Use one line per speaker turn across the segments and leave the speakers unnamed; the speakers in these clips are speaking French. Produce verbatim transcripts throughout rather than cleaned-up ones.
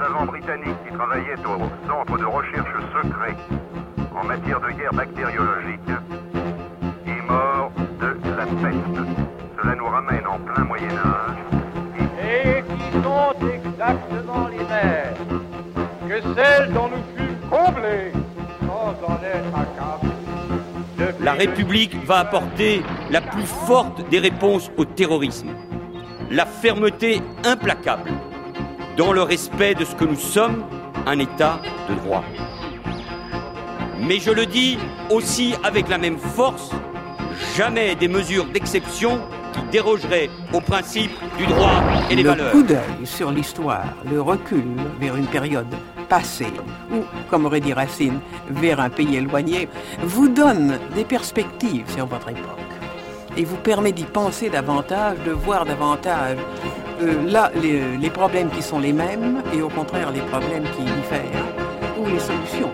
savants britanniques qui travaillaient au centre de recherche secret en matière de guerre bactériologique est mort de la peste. Cela nous ramène en plein Moyen-Âge.
Et qui sont exactement les mêmes que celles dont nous fûmes comblés sans en être accablés.
La République va apporter la plus forte des réponses au terrorisme. La fermeté implacable, dans le respect de ce que nous sommes, un État de droit. Mais je le dis aussi avec la même force, jamais des mesures d'exception qui dérogeraient aux principes du droit et des
le
valeurs.
Le coup d'œil sur l'histoire, le recul vers une période passée, ou, comme aurait dit Racine, vers un pays éloigné, vous donne des perspectives sur votre époque. Et vous permet d'y penser davantage, de voir davantage euh, là les, les problèmes qui sont les mêmes et au contraire les problèmes qui diffèrent ou les solutions.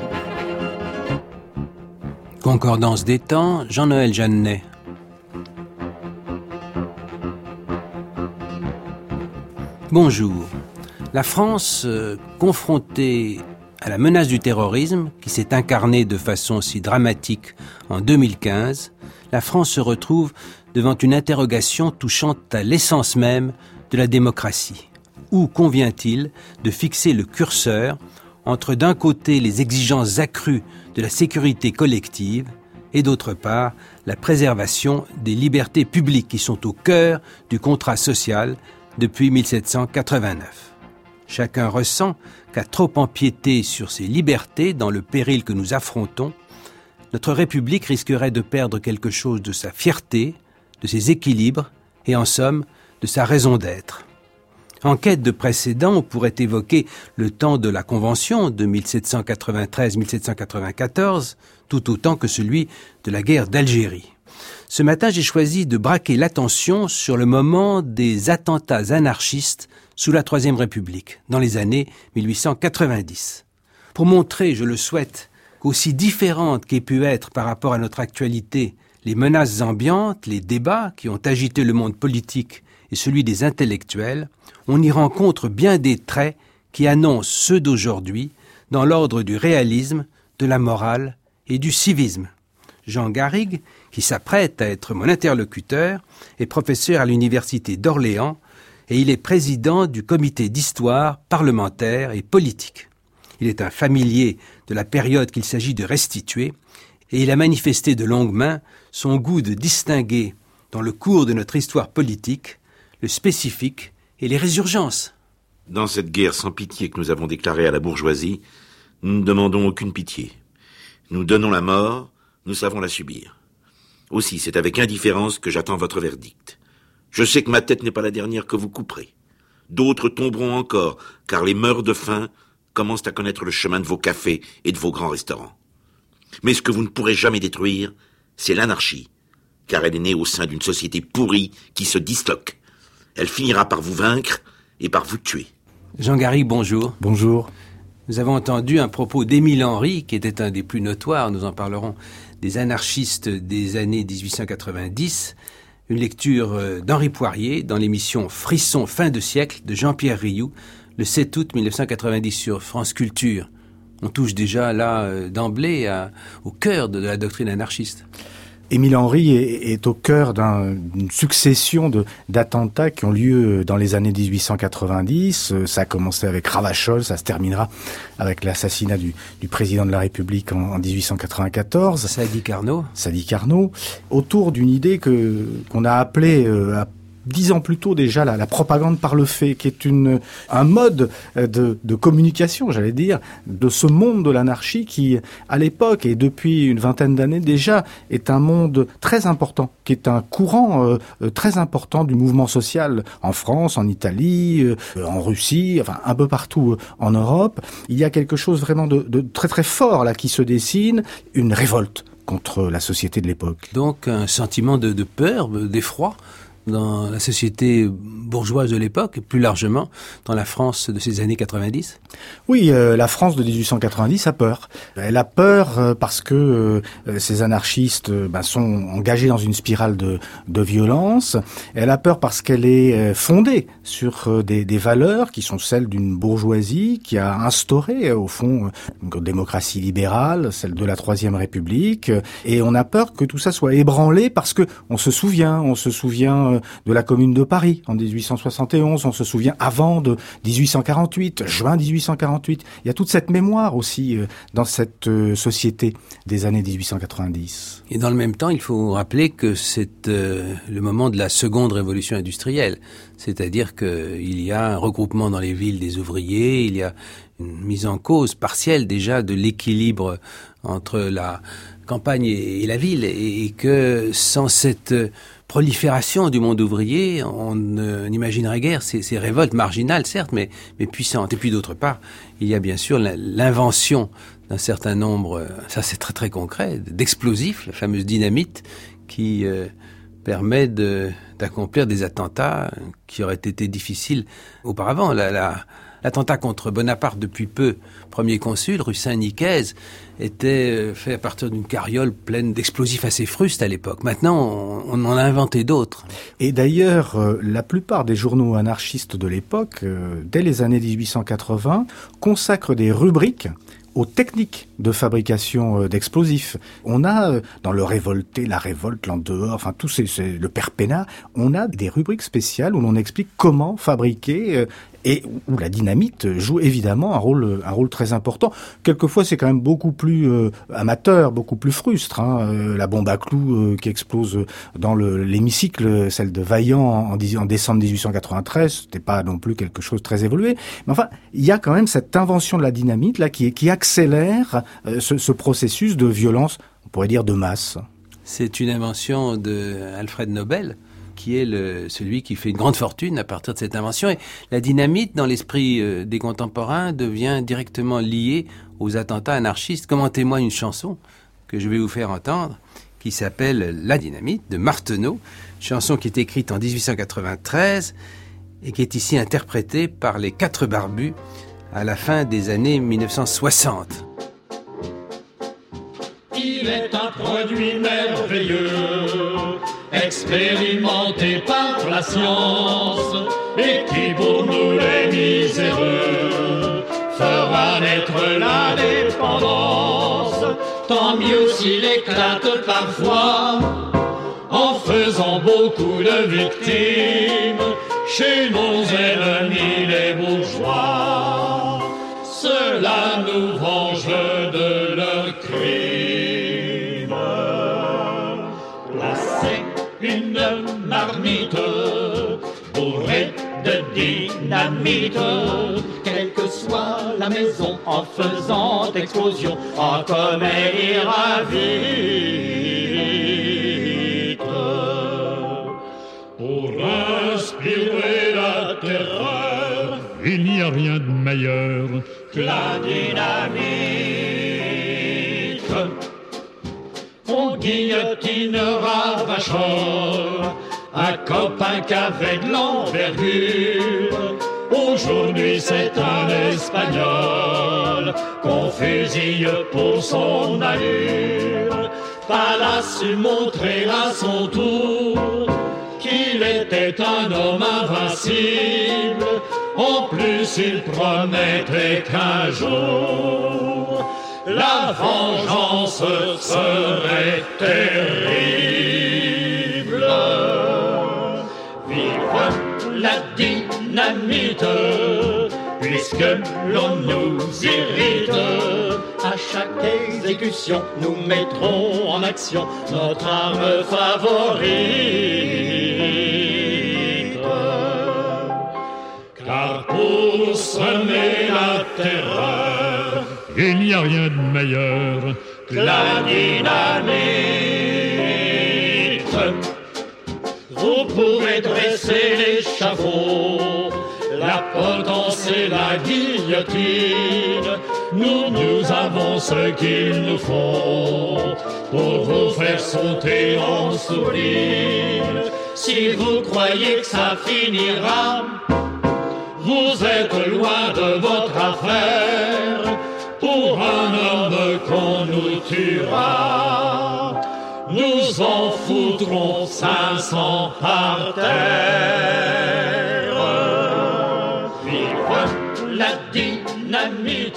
Concordance des temps, Jean-Noël Jeannet. Bonjour. La France, euh, confrontée à la menace du terrorisme, qui s'est incarnée de façon si dramatique en deux mille quinze, la France se retrouve devant une interrogation touchant à l'essence même de la démocratie. Où convient-il de fixer le curseur entre d'un côté les exigences accrues de la sécurité collective et d'autre part la préservation des libertés publiques qui sont au cœur du contrat social depuis mille sept cent quatre-vingt-neuf. Chacun ressent qu'à trop empiéter sur ses libertés dans le péril que nous affrontons, notre République risquerait de perdre quelque chose de sa fierté, de ses équilibres et en somme de sa raison d'être. En quête de précédents, on pourrait évoquer le temps de la Convention de mille sept cent quatre-vingt-treize à mille sept cent quatre-vingt-quatorze, tout autant que celui de la guerre d'Algérie. Ce matin, j'ai choisi de braquer l'attention sur le moment des attentats anarchistes sous la Troisième République, dans les années mille huit cent quatre-vingt-dix. Pour montrer, je le souhaite, qu'aussi différentes qu'aient pu être par rapport à notre actualité les menaces ambiantes, les débats qui ont agité le monde politique et celui des intellectuels, on y rencontre bien des traits qui annoncent ceux d'aujourd'hui dans l'ordre du réalisme, de la morale et du civisme. Jean Garrigue, qui s'apprête à être mon interlocuteur, est professeur à l'université d'Orléans et il est président du comité d'histoire parlementaire et politique. Il est un familier de la période qu'il s'agit de restituer et il a manifesté de longue main son goût de distinguer, dans le cours de notre histoire politique, le spécifique et les résurgences.
Dans cette guerre sans pitié que nous avons déclarée à la bourgeoisie, nous ne demandons aucune pitié. Nous donnons la mort, nous savons la subir. Aussi, c'est avec indifférence que j'attends votre verdict. Je sais que ma tête n'est pas la dernière que vous couperez. D'autres tomberont encore, car les mœurs de faim commencent à connaître le chemin de vos cafés et de vos grands restaurants. Mais ce que vous ne pourrez jamais détruire, c'est l'anarchie, car elle est née au sein d'une société pourrie qui se disloque. Elle finira par vous vaincre et par vous tuer.
Jean Garrigue, bonjour.
Bonjour.
Nous avons entendu un propos d'Émile Henry, qui était un des plus notoires, nous en parlerons, des anarchistes des années dix-huit cent quatre-vingt-dix, une lecture d'Henri Poirier dans l'émission Frisson fin de siècle de Jean-Pierre Rioux, le sept août mille neuf cent quatre-vingt-dix sur France Culture. On touche déjà là d'emblée à, au cœur de, de la doctrine anarchiste.
Émile Henry est, est au cœur d'un, d'une succession de, d'attentats qui ont lieu dans les années dix-huit cent quatre-vingt-dix. Ça a commencé avec Ravachol, ça se terminera avec l'assassinat du, du président de la République en, en dix-huit cent quatre-vingt-quatorze.
Sadi Carnot.
Sadi Carnot, autour d'une idée que qu'on a appelée euh, à dix ans plus tôt déjà la, la propagande par le fait, qui est une un mode de, de communication, j'allais dire, de ce monde de l'anarchie qui, à l'époque et depuis une vingtaine d'années déjà, est un monde très important, qui est un courant euh, très important du mouvement social en France, en Italie, euh, en Russie, enfin un peu partout en Europe. Il y a quelque chose vraiment de, de très très fort là qui se dessine, une révolte contre la société de l'époque.
Donc un sentiment de, de peur, d'effroi dans la société bourgeoise de l'époque et plus largement dans la France de ces années quatre-vingt-dix?
Oui, euh, la France de dix-huit cent quatre-vingt-dix a peur. Elle a peur euh, parce que euh, ces anarchistes euh, bah, sont engagés dans une spirale de, de violence. Elle a peur parce qu'elle est euh, fondée sur euh, des, des valeurs qui sont celles d'une bourgeoisie qui a instauré, euh, au fond, une démocratie libérale, celle de la Troisième République. Et on a peur que tout ça soit ébranlé parce que on se souvient, on se souvient de la Commune de Paris en dix-huit cent soixante et onze, on se souvient avant de dix-huit cent quarante-huit, juin dix-huit cent quarante-huit. Il y a toute cette mémoire aussi dans cette société des années dix-huit cent quatre-vingt-dix.
Et dans le même temps, il faut rappeler que c'est euh, le moment de la seconde révolution industrielle. C'est-à-dire qu'il y a un regroupement dans les villes des ouvriers, il y a une mise en cause partielle déjà de l'équilibre entre la campagne et la ville, et que sans cette prolifération du monde ouvrier, on n'imaginerait guère ces, ces révoltes marginales, certes, mais, mais puissantes. Et puis d'autre part, il y a bien sûr l'invention d'un certain nombre, ça c'est très très concret, d'explosifs, la fameuse dynamite, qui euh, permet de, d'accomplir des attentats qui auraient été difficiles auparavant. La, la, L'attentat contre Bonaparte, depuis peu premier consul, rue Saint-Nicaise, était fait à partir d'une carriole pleine d'explosifs assez frustes à l'époque. Maintenant, on, on en a inventé d'autres.
Et d'ailleurs, euh, la plupart des journaux anarchistes de l'époque, euh, dès les années dix-huit cent quatre-vingts, consacrent des rubriques aux techniques de fabrication d'explosifs. On a, dans le Révolté, la Révolte, l'en dehors, enfin tout c'est, c'est le Perpénat, on a des rubriques spéciales où l'on explique comment fabriquer euh, et où la dynamite joue évidemment un rôle, un rôle très important. Quelquefois, c'est quand même beaucoup plus euh, amateur, beaucoup plus frustre. Hein. Euh, la bombe à clous euh, qui explose dans le, l'hémicycle, celle de Vaillant en, en décembre dix-huit cent quatre-vingt-treize, c'était pas non plus quelque chose de très évolué. Mais enfin, il y a quand même cette invention de la dynamite là qui, qui accélère euh, ce, ce processus de violence, on pourrait dire de masse.
C'est une invention de Alfred Nobel, qui est le, celui qui fait une grande fortune à partir de cette invention. Et la dynamite, dans l'esprit euh, des contemporains, devient directement liée aux attentats anarchistes, comme en témoigne une chanson que je vais vous faire entendre, qui s'appelle « La dynamite » de Martheneau, chanson qui est écrite en dix-huit cent quatre-vingt-treize et qui est ici interprétée par les Quatre Barbus à la fin des années mille neuf cent soixante.
Il est un produit merveilleux, expérimenté par la science, et qui pour nous les miséreux fera naître l'indépendance. Tant mieux s'il éclate parfois en faisant beaucoup de victimes chez nos ennemis les bourgeois. Cela nous venge de leurs crimes. Là c'est une marmite bourrée de dynamite, quelle que soit la maison, en faisant explosion, en comme elle ira vite. Pour inspirer la terreur, il n'y a rien de meilleur que la dynamite. On guillotinera Vachon, un copain qu'avec l'envergure. Aujourd'hui c'est un Espagnol qu'on fusille pour son allure. Pas là su montrer à son tour qu'il était un homme invincible. En plus il promettait qu'un jour la vengeance serait terrible. Vive la dynamite, puisque l'on nous irrite. À chaque exécution, nous mettrons en action notre arme favorite. Car pour semer la terreur, il n'y a rien de meilleur que la dynamite. Vous pouvez dresser l'échafaud, la potence et la guillotine. Nous, nous avons ce qu'il nous faut pour vous faire sauter en sourdine. Si vous croyez que ça finira, vous êtes loin de votre affaire. Pour un homme qu'on nous tuera, nous en foutrons cinq cents par terre. Vive la dynamite,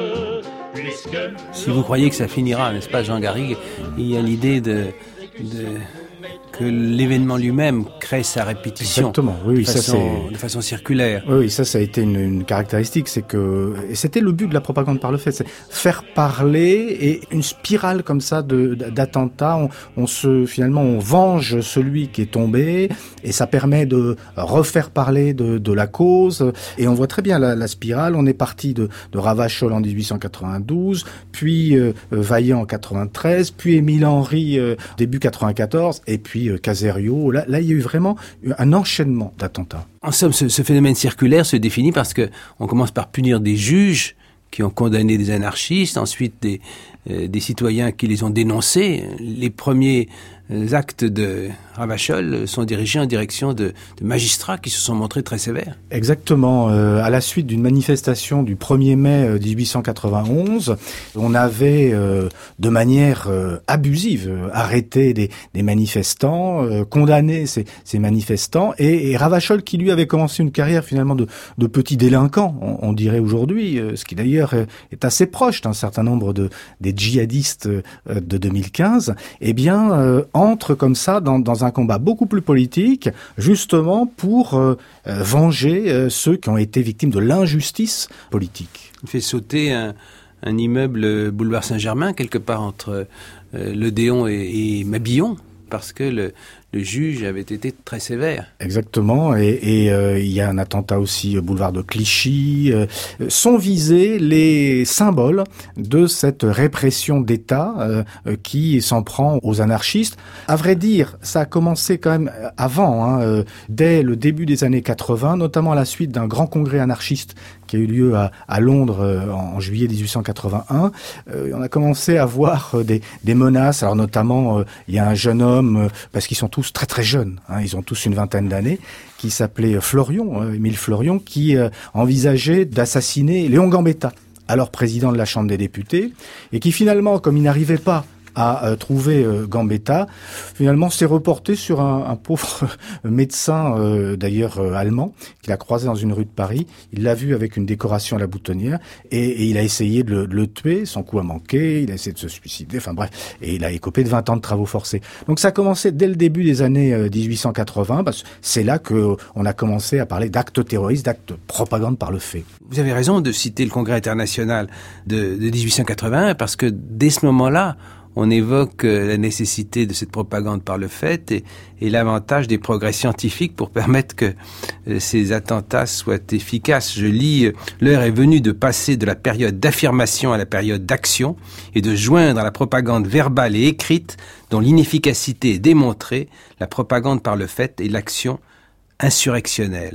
puisque...
Si vous croyez que ça finira, n'est-ce pas, Jean Garrigue, il y a l'idée de... de... que l'événement lui-même crée sa répétition.
Exactement, oui, oui,
de, façon,
ça c'est...
de façon circulaire.
Oui, ça, ça a été une, une caractéristique, c'est que, et c'était le but de la propagande par le fait, c'est faire parler et une spirale comme ça de, d'attentats, on, on se, finalement, on venge celui qui est tombé et ça permet de refaire parler de, de la cause et on voit très bien la, la spirale, on est parti de, de Ravachol en dix-huit cent quatre-vingt-douze, puis euh, Vaillant en quatre-vingt-treize, puis Émile Henry euh, début quatre-vingt-quatorze et puis euh, Caserio. Là, là, il y a eu vraiment un enchaînement d'attentats.
En somme, ce, ce phénomène circulaire se définit parce que on commence par punir des juges qui ont condamné des anarchistes, ensuite des, euh, des citoyens qui les ont dénoncés. Les premiers euh, actes de Ravachol sont dirigés en direction de, de magistrats qui se sont montrés très sévères.
Exactement. Euh, à la suite d'une manifestation du premier mai dix-huit cent quatre-vingt-onze, on avait euh, de manière euh, abusive euh, arrêté des, des manifestants, euh, condamné ces, ces manifestants, et, et Ravachol qui lui avait commencé une carrière finalement de, de petit délinquant, on, on dirait aujourd'hui, euh, ce qui d'ailleurs est assez proche d'un certain nombre de des djihadistes euh, de deux mille quinze, eh bien euh, entre comme ça dans, dans un combat beaucoup plus politique, justement pour euh, euh, venger euh, ceux qui ont été victimes de l'injustice politique.
Il fait sauter un, un immeuble boulevard Saint-Germain, quelque part entre euh, l'Odéon et, et Mabillon, parce que le, le juge avait été très sévère.
Exactement, et, et euh, il y a un attentat aussi au boulevard de Clichy. Euh, sont visés les symboles de cette répression d'État euh, qui s'en prend aux anarchistes. À vrai dire, ça a commencé quand même avant, hein, euh, dès le début des années quatre-vingts, notamment à la suite d'un grand congrès anarchiste qui a eu lieu à, à Londres euh, en juillet dix-huit cent quatre-vingt-un. Euh, on a commencé à voir euh, des, des menaces, alors notamment euh, il y a un jeune homme, euh, parce qu'ils sont tous très très jeunes, hein, ils ont tous une vingtaine d'années, qui s'appelait Florion, euh, Émile Florion, qui euh, envisageait d'assassiner Léon Gambetta, alors président de la Chambre des députés, et qui finalement, comme il n'arrivait pas à euh, trouver euh, Gambetta, finalement s'est reporté sur un, un pauvre médecin, euh, d'ailleurs euh, allemand, qu'il a croisé dans une rue de Paris. Il l'a vu avec une décoration à la boutonnière et, et il a essayé de le, de le tuer. Son coup a manqué, il a essayé de se suicider, enfin bref, et il a écopé de vingt ans de travaux forcés. Donc ça a commencé dès le début des années euh, dix-huit cent quatre-vingts, parce que c'est là que on a commencé à parler d'actes terroristes, d'actes de propagande par le fait.
Vous avez raison de citer le Congrès international de, de dix-huit cent quatre-vingt-un, parce que dès ce moment-là, on évoque la nécessité de cette propagande par le fait et, et l'avantage des progrès scientifiques pour permettre que euh, ces attentats soient efficaces. Je lis euh, « L'heure est venue de passer de la période d'affirmation à la période d'action et de joindre à la propagande verbale et écrite dont l'inefficacité est démontrée, la propagande par le fait et l'action insurrectionnelle. »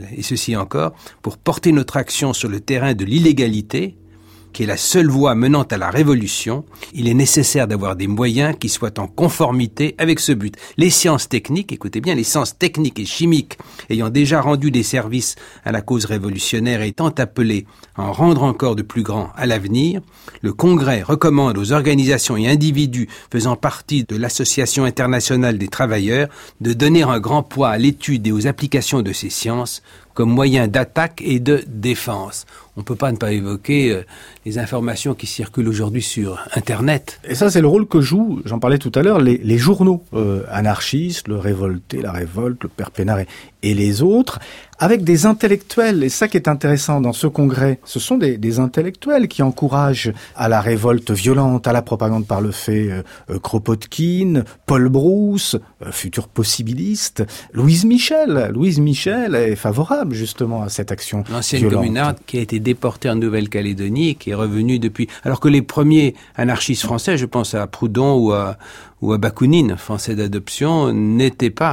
Et ceci encore, pour porter notre action sur le terrain de l'illégalité, qui est la seule voie menant à la révolution, il est nécessaire d'avoir des moyens qui soient en conformité avec ce but. Les sciences techniques, écoutez bien, les sciences techniques et chimiques ayant déjà rendu des services à la cause révolutionnaire et étant appelées à en rendre encore de plus grands à l'avenir, le Congrès recommande aux organisations et individus faisant partie de l'Association internationale des travailleurs de donner un grand poids à l'étude et aux applications de ces sciences comme moyen d'attaque et de défense. On ne peut pas ne pas évoquer euh, les informations qui circulent aujourd'hui sur Internet.
Et ça, c'est le rôle que jouent, j'en parlais tout à l'heure, les, les journaux euh, anarchistes, le Révolté, la Révolte, le Père Pénard et, et les autres, avec des intellectuels. Et ça qui est intéressant dans ce congrès, ce sont des, des intellectuels qui encouragent à la révolte violente, à la propagande par le fait. Euh, euh, Kropotkin, Paul Brousse, euh, futur possibiliste, Louise Michel. Louise Michel est favorable justement à cette action
L'ancienne
violente.
communarde qui a été déportée en Nouvelle-Calédonie et qui est revenue depuis... Alors que les premiers anarchistes français, je pense à Proudhon ou à, ou à Bakounine, français d'adoption, n'étaient pas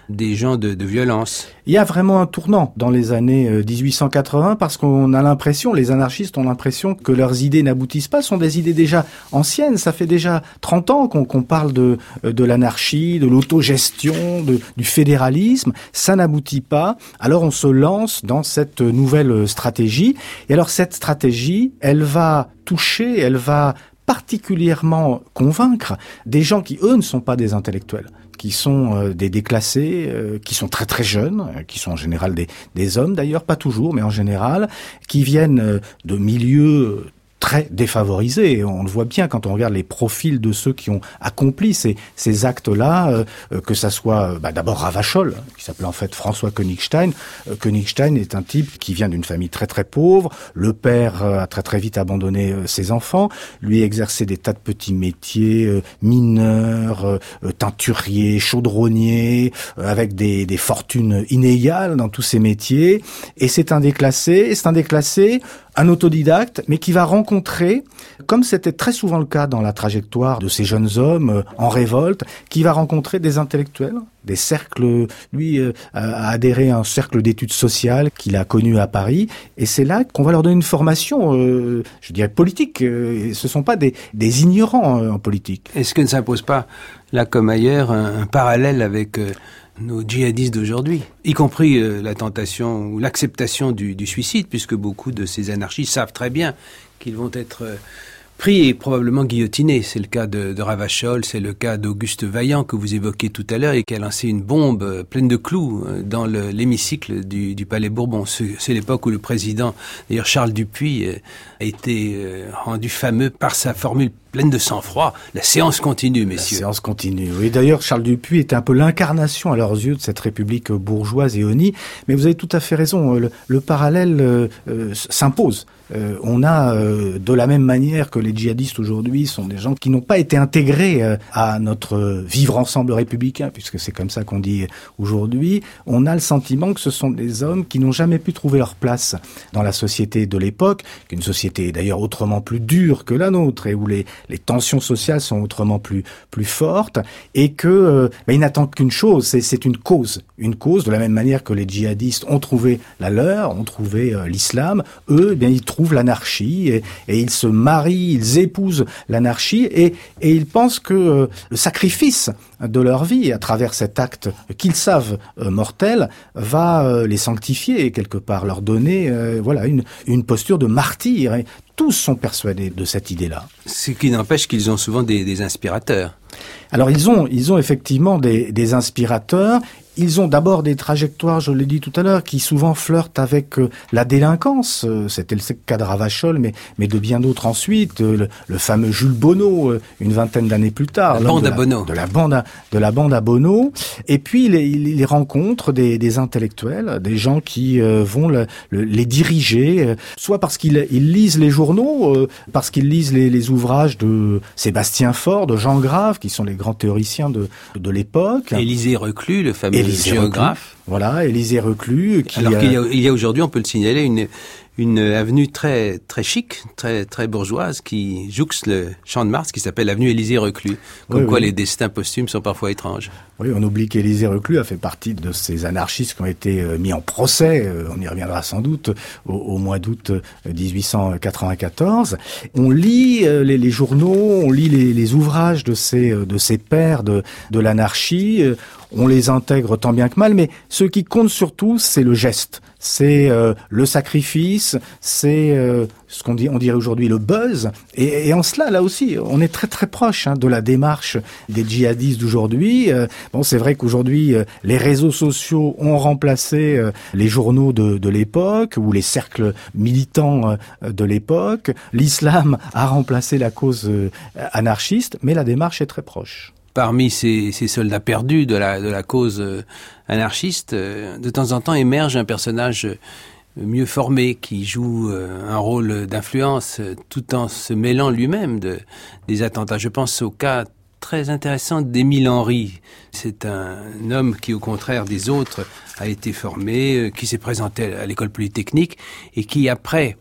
des gens de, de violence.
Il y a vraiment un tournant dans les années dix-huit cent quatre-vingts parce qu'on a l'impression, les anarchistes ont l'impression que leurs idées n'aboutissent pas, sont des idées déjà anciennes. Ça fait déjà trente ans qu'on, qu'on parle de, de l'anarchie, de l'autogestion, de, du fédéralisme. Ça n'aboutit pas. Alors on se lance dans cette nouvelle stratégie. Et alors cette stratégie, elle va toucher, elle va particulièrement convaincre des gens qui, eux, ne sont pas des intellectuels, qui sont euh, des déclassés, euh, qui sont très très jeunes, euh, qui sont en général des, des hommes d'ailleurs, pas toujours, mais en général, qui viennent euh, de milieux très défavorisés. On le voit bien quand on regarde les profils de ceux qui ont accompli ces, ces actes-là, euh, que ça soit bah, d'abord Ravachol, qui s'appelait en fait François Königstein. Euh, Königstein est un type qui vient d'une famille très très pauvre. Le père euh, a très très vite abandonné euh, ses enfants. Lui exerçait des tas de petits métiers, euh, mineurs, euh, teinturiers, chaudronniers, euh, avec des, des fortunes inégales dans tous ces métiers. Et c'est un déclassé, c'est un déclassé un autodidacte, mais qui va rencontrer, comme c'était très souvent le cas dans la trajectoire de ces jeunes hommes euh, en révolte, qui va rencontrer des intellectuels, des cercles. Lui euh, a adhéré à un cercle d'études sociales qu'il a connu à Paris, et c'est là qu'on va leur donner une formation, euh, je dirais politique. Euh, ce sont pas des, des ignorants euh, en politique.
Est-ce que ne s'impose pas, là comme ailleurs, un, un parallèle avec euh, nos djihadistes d'aujourd'hui, y compris euh, la tentation ou l'acceptation du, du suicide, puisque beaucoup de ces anarchistes savent très bien qu'ils vont être euh, pris et probablement guillotinés. C'est le cas de, de Ravachol, c'est le cas d'Auguste Vaillant que vous évoquiez tout à l'heure et qui a lancé une bombe euh, pleine de clous euh, dans le, l'hémicycle du, du Palais Bourbon. C'est, c'est l'époque où le président, d'ailleurs Charles Dupuy, euh, a été euh, rendu fameux par sa formule pleine de sang-froid. La séance continue, messieurs.
La séance continue. Oui, d'ailleurs, Charles Dupuy était un peu l'incarnation à leurs yeux de cette république bourgeoise et honnie. Mais vous avez tout à fait raison. Le, le parallèle euh, euh, s'impose. Euh, on a, euh, de la même manière que les djihadistes aujourd'hui sont des gens qui n'ont pas été intégrés euh, à notre vivre ensemble républicain, puisque c'est comme ça qu'on dit aujourd'hui, on a le sentiment que ce sont des hommes qui n'ont jamais pu trouver leur place dans la société de l'époque, qu'une société d'ailleurs autrement plus dure que la nôtre et où les les tensions sociales sont autrement plus plus fortes, et que euh, ben, ils n'attendent qu'une chose, c'est, c'est une cause, une cause de la même manière que les djihadistes ont trouvé la leur, ont trouvé euh, l'islam, eux, eh bien ils trouvent l'anarchie et, et ils se marient, ils épousent l'anarchie et et ils pensent que euh, le sacrifice de leur vie à travers cet acte qu'ils savent euh, mortel va euh, les sanctifier et quelque part leur donner euh, voilà une une posture de martyr. Et tous sont persuadés de cette idée-là.
Ce qui n'empêche qu'ils ont souvent des, des inspirateurs.
Alors ils ont, ils ont effectivement des, des inspirateurs. Ils ont d'abord des trajectoires, je l'ai dit tout à l'heure, qui souvent flirtent avec euh, la délinquance. Euh, c'était le cas de Ravachol, mais, mais de bien d'autres ensuite. Euh, le, le fameux Jules Bonneau, euh, une vingtaine d'années plus tard.
La bande
de
à Bonneau.
De la bande à, de la bande à Bonneau. Et puis, il, il, il rencontre des, des intellectuels, des gens qui euh, vont le, le, les diriger, euh, soit parce qu'ils ils lisent les journaux, euh, parce qu'ils lisent les, les ouvrages de Sébastien Faure, de Jean Grave, qui sont les grands théoriciens de, de l'époque.
Élisée Reclus, le fameux
Élisée
géographe.
Reclus. Voilà, Élisée Reclus. Qui
Alors
a...
qu'il y a, il y a aujourd'hui, on peut le signaler, une, une avenue très très chic, très très bourgeoise qui jouxte le Champ de Mars, qui s'appelle l'avenue Élisée Reclus. Comme oui, quoi oui. Les destins posthumes sont parfois étranges.
Oui, on oublie qu'Élisée Reclus a fait partie de ces anarchistes qui ont été mis en procès, on y reviendra sans doute, au, au mois d'août dix-huit cent quatre-vingt-quatorze. On lit les, les journaux, on lit les, les ouvrages de ces, de ces pères de, de l'anarchie, on les intègre tant bien que mal, mais ce qui compte surtout, c'est le geste. C'est euh, le sacrifice, c'est euh, ce qu'on dit, on dirait aujourd'hui le buzz. Et, et en cela, là aussi, on est très très proche hein, de la démarche des djihadistes d'aujourd'hui. Euh, bon, c'est vrai qu'aujourd'hui, euh, les réseaux sociaux ont remplacé euh, les journaux de, de l'époque ou les cercles militants euh, de l'époque. L'islam a remplacé la cause euh, anarchiste, mais la démarche est très proche.
Parmi ces, ces soldats perdus de la, de la cause euh, anarchiste, euh, de temps en temps émerge un personnage euh, mieux formé qui joue euh, un rôle d'influence euh, tout en se mêlant lui-même de, des attentats. Je pense au cas très intéressant d'Émile Henry. C'est un homme qui, au contraire des autres, a été formé, euh, qui s'est présenté à l'école polytechnique et qui, après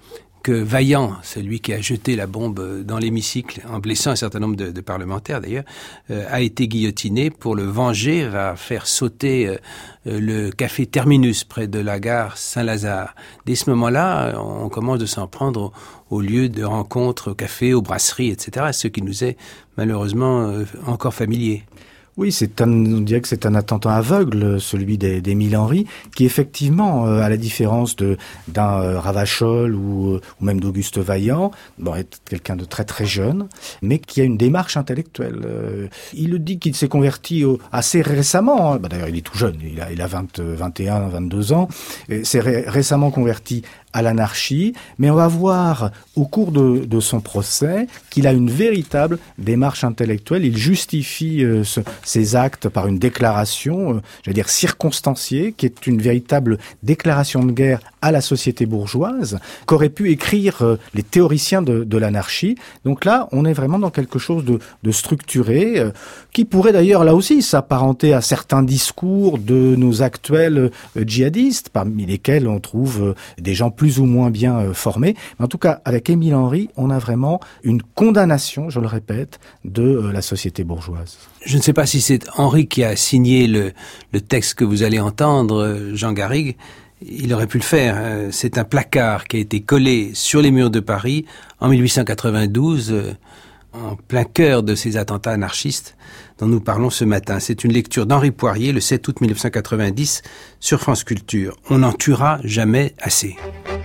que Vaillant, celui qui a jeté la bombe dans l'hémicycle, en blessant un certain nombre de, de parlementaires d'ailleurs, euh, a été guillotiné. Pour le venger, va faire sauter euh, le café Terminus près de la gare Saint-Lazare. Dès ce moment-là, on commence de s'en prendre au, au lieu de rencontres, au café, aux brasseries, et cetera, ce qui nous est malheureusement euh, encore familier.
Oui, c'est un, on dirait que c'est un attentat aveugle, celui des, d'Émile Henry, qui effectivement, euh, à la différence de d'un euh, Ravachol ou, euh, ou même d'Auguste Vaillant, bon, est quelqu'un de très très jeune, mais qui a une démarche intellectuelle. Euh, il le dit qu'il s'est converti au, assez récemment. Hein, bah, d'ailleurs, il est tout jeune, il a, il a vingt, vingt et un, vingt-deux ans, et s'est ré, récemment converti à l'anarchie, mais on va voir au cours de, de son procès qu'il a une véritable démarche intellectuelle. Il justifie euh, ce, ses actes par une déclaration, euh, j'allais dire circonstanciée, qui est une véritable déclaration de guerre à la société bourgeoise, qu'auraient pu écrire euh, les théoriciens de, de l'anarchie. Donc là, on est vraiment dans quelque chose de, de structuré, euh, qui pourrait d'ailleurs là aussi s'apparenter à certains discours de nos actuels euh, djihadistes, parmi lesquels on trouve euh, des gens plus plus ou moins bien euh, formés. Mais en tout cas, avec Émile Henry, on a vraiment une condamnation, je le répète, de euh, la société bourgeoise.
Je ne sais pas si c'est Henry qui a signé le, le texte que vous allez entendre, Jean Garrigue. Il aurait pu le faire. C'est un placard qui a été collé sur les murs de Paris en mille huit cent quatre-vingt-douze, en plein cœur de ces attentats anarchistes dont nous parlons ce matin. C'est une lecture d'Henri Poirier, le sept août mille neuf cent quatre-vingt-dix, sur France Culture. On n'en tuera jamais assez.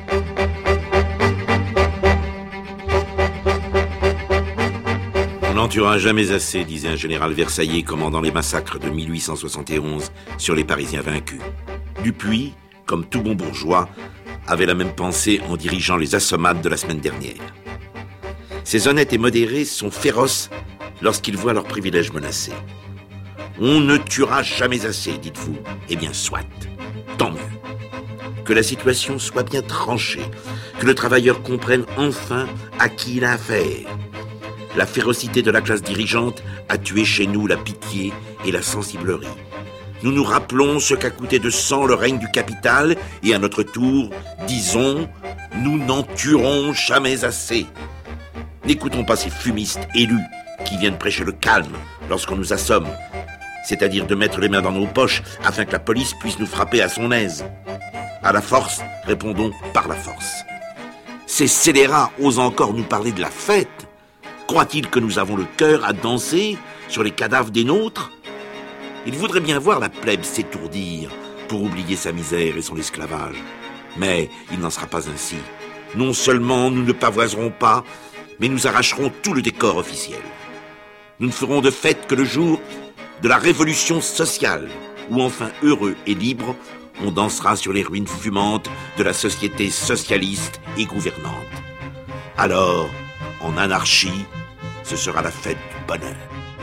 On n'en tuera jamais assez, disait un général versaillais commandant les massacres de mille huit cent soixante et onze sur les Parisiens vaincus. Dupuis, comme tout bon bourgeois, avait la même pensée en dirigeant les assommades de la semaine dernière. Ces honnêtes et modérés sont féroces lorsqu'ils voient leurs privilèges menacés. On ne tuera jamais assez, dites-vous. Eh bien, soit. Tant mieux. Que la situation soit bien tranchée, que le travailleur comprenne enfin à qui il a affaire. La férocité de la classe dirigeante a tué chez nous la pitié et la sensiblerie. Nous nous rappelons ce qu'a coûté de sang le règne du capital et à notre tour, disons, nous n'en tuerons jamais assez. N'écoutons pas ces fumistes élus qui viennent prêcher le calme lorsqu'on nous assomme, c'est-à-dire de mettre les mains dans nos poches afin que la police puisse nous frapper à son aise. À la force, répondons par la force. Ces scélérats osent encore nous parler de la fête. Croient-ils que nous avons le cœur à danser sur les cadavres des nôtres ? Ils voudraient bien voir la plèbe s'étourdir pour oublier sa misère et son esclavage. Mais il n'en sera pas ainsi. Non seulement nous ne pavoiserons pas, mais nous arracherons tout le décor officiel. Nous ne ferons de fête que le jour de la révolution sociale, où enfin heureux et libre, on dansera sur les ruines fumantes de la société socialiste et gouvernante. Alors, en anarchie, ce sera la fête du bonheur.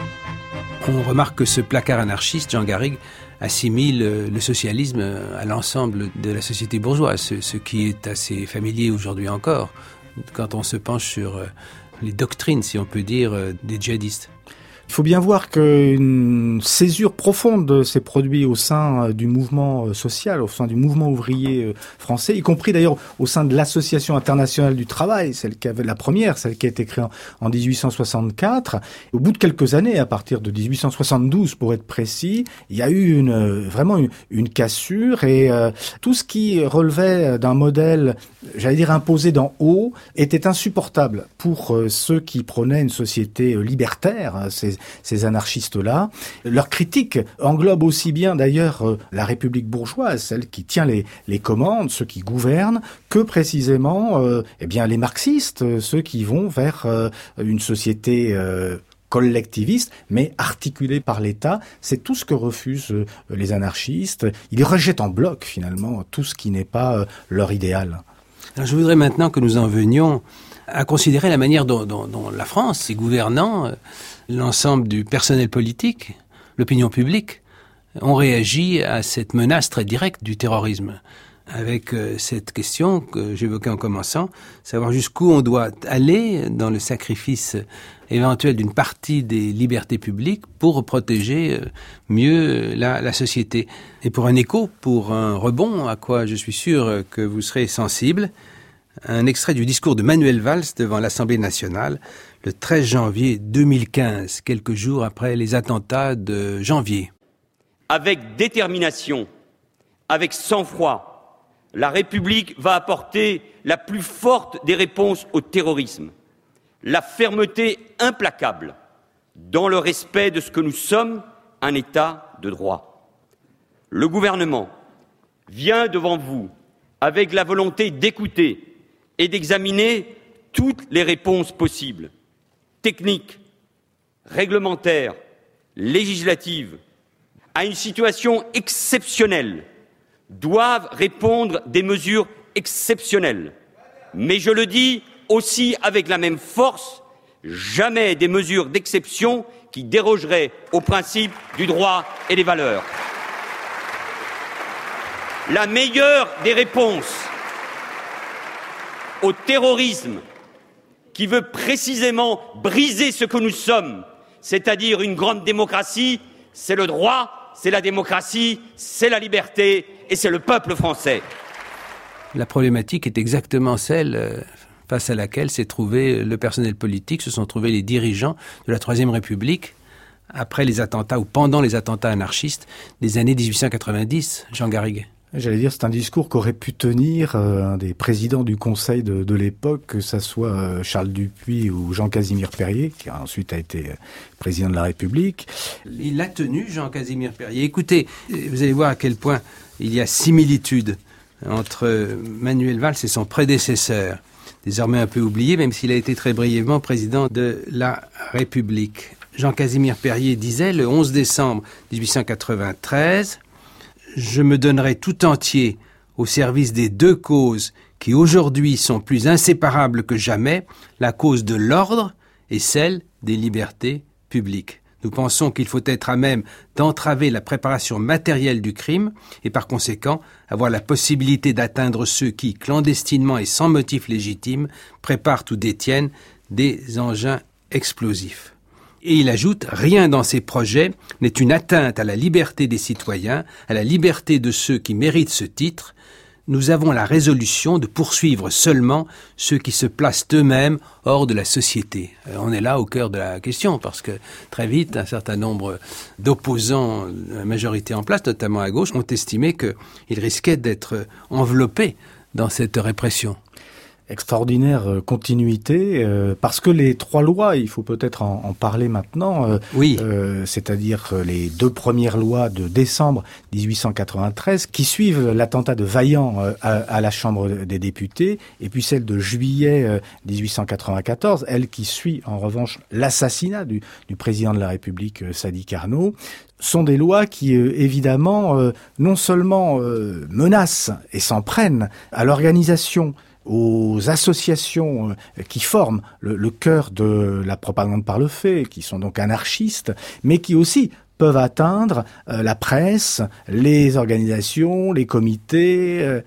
On remarque que ce placard anarchiste, Jean Garrigue, assimile le socialisme à l'ensemble de la société bourgeoise, ce, ce qui est assez familier aujourd'hui encore, quand on se penche sur les doctrines, si on peut dire, des djihadistes.
Il faut bien voir qu'une césure profonde s'est produite au sein du mouvement social, au sein du mouvement ouvrier français, y compris d'ailleurs au sein de l'Association internationale du travail, celle qui avait la première, celle qui a été créée en dix-huit cent soixante-quatre. Au bout de quelques années, à partir de dix-huit cent soixante-douze pour être précis, il y a eu une, vraiment une, une cassure et euh, tout ce qui relevait d'un modèle, j'allais dire imposé d'en haut, était insupportable pour euh, ceux qui prônaient une société libertaire, ces ces anarchistes-là. Leur critique englobe aussi bien d'ailleurs euh, la République bourgeoise, celle qui tient les, les commandes, ceux qui gouvernent, que précisément euh, eh bien les marxistes, euh, ceux qui vont vers euh, une société euh, collectiviste, mais articulée par l'État. C'est tout ce que refusent euh, les anarchistes. Ils rejettent en bloc finalement tout ce qui n'est pas euh, leur idéal.
Alors, je voudrais maintenant que nous en venions à considérer la manière dont, dont, dont la France, ses gouvernants, euh, l'ensemble du personnel politique, l'opinion publique, ont réagi à cette menace très directe du terrorisme. Avec euh, cette question que j'évoquais en commençant, savoir jusqu'où on doit aller dans le sacrifice éventuel d'une partie des libertés publiques pour protéger euh, mieux la, la société. Et pour un écho, pour un rebond, à quoi je suis sûr que vous serez sensible, un extrait du discours de Manuel Valls devant l'Assemblée nationale le treize janvier deux mille quinze, quelques jours après les attentats de janvier.
Avec détermination, avec sang-froid, la République va apporter la plus forte des réponses au terrorisme, la fermeté implacable dans le respect de ce que nous sommes, un État de droit. Le gouvernement vient devant vous avec la volonté d'écouter et d'examiner toutes les réponses possibles, techniques, réglementaires, législatives, à une situation exceptionnelle, doivent répondre des mesures exceptionnelles. Mais je le dis aussi avec la même force, jamais des mesures d'exception qui dérogeraient aux principes du droit et des valeurs. La meilleure des réponses au terrorisme qui veut précisément briser ce que nous sommes, c'est-à-dire une grande démocratie, c'est le droit, c'est la démocratie, c'est la liberté et c'est le peuple français.
La problématique est exactement celle euh, face à laquelle s'est trouvé le personnel politique, se sont trouvés les dirigeants de la Troisième République après les attentats ou pendant les attentats anarchistes des années dix-huit cent quatre-vingt-dix. Jean Garrigues.
J'allais dire, c'est un discours qu'aurait pu tenir euh, un des présidents du Conseil de, de l'époque, que ça soit euh, Charles Dupuy ou Jean-Casimir Perrier, qui a ensuite a été euh, président de la République.
Il l'a tenu, Jean-Casimir Perrier. Écoutez, vous allez voir à quel point il y a similitude entre Manuel Valls et son prédécesseur, désormais un peu oublié, même s'il a été très brièvement président de la République. Jean-Casimir Perrier disait, le onze décembre dix-huit cent quatre-vingt-treize, « Je me donnerai tout entier au service des deux causes qui aujourd'hui sont plus inséparables que jamais, la cause de l'ordre et celle des libertés publiques. Nous pensons qu'il faut être à même d'entraver la préparation matérielle du crime et par conséquent avoir la possibilité d'atteindre ceux qui, clandestinement et sans motif légitime, préparent ou détiennent des engins explosifs. » Et il ajoute, rien dans ces projets n'est une atteinte à la liberté des citoyens, à la liberté de ceux qui méritent ce titre. Nous avons la résolution de poursuivre seulement ceux qui se placent eux-mêmes hors de la société. Alors on est là au cœur de la question, parce que très vite, un certain nombre d'opposants, la majorité en place, notamment à gauche, ont estimé qu'ils risquaient d'être enveloppés dans cette répression.
Extraordinaire continuité, euh, parce que les trois lois, il faut peut-être en, en parler maintenant, euh,
oui.
euh, c'est-à-dire les deux premières lois de décembre dix-huit cent quatre-vingt-treize qui suivent l'attentat de Vaillant euh, à, à la Chambre des députés, et puis celle de juillet euh, dix-huit cent quatre-vingt-quatorze, elle qui suit en revanche l'assassinat du, du président de la République, euh, Sadi Carnot, sont des lois qui, euh, évidemment, euh, non seulement euh, menacent et s'en prennent à l'organisation, aux associations qui forment le, le cœur de la propagande par le fait, qui sont donc anarchistes, mais qui aussi peuvent atteindre euh, la presse, les organisations, les comités euh,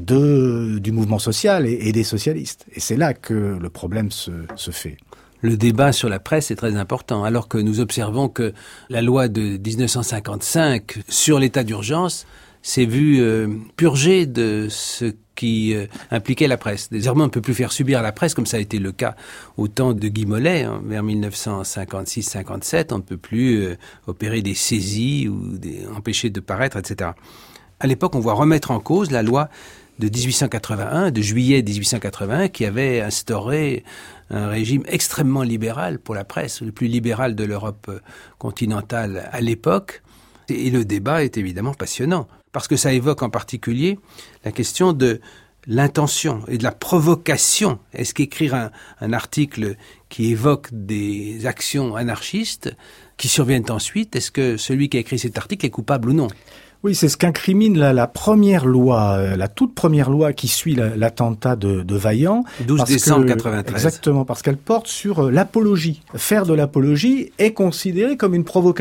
de, du mouvement social et, et des socialistes. Et c'est là que le problème se, se fait.
Le débat sur la presse est très important, alors que nous observons que la loi de dix-neuf cent cinquante-cinq sur l'état d'urgence s'est vue euh, purgée de ce qui euh, impliquait la presse. Désormais, on ne peut plus faire subir à la presse, comme ça a été le cas au temps de Guy Mollet, hein, vers dix-neuf cent cinquante-six cinquante-sept. On ne peut plus euh, opérer des saisies ou des, empêcher de paraître, et cetera. À l'époque, on voit remettre en cause la loi de dix-huit cent quatre-vingt-un, de juillet dix-huit cent quatre-vingt-un, qui avait instauré un régime extrêmement libéral pour la presse, le plus libéral de l'Europe continentale à l'époque. Et le débat est évidemment passionnant, parce que ça évoque en particulier la question de l'intention et de la provocation. Est-ce qu'écrire un, un article qui évoque des actions anarchistes qui surviennent ensuite, est-ce que celui qui a écrit cet article est coupable ou non ?
Oui, c'est ce qu'incrimine la, la première loi, la toute première loi qui suit la, l'attentat de, de Vaillant.
douze décembre quatre-vingt-treize.
Exactement, parce qu'elle porte sur l'apologie. Faire de l'apologie est considéré comme une provocation.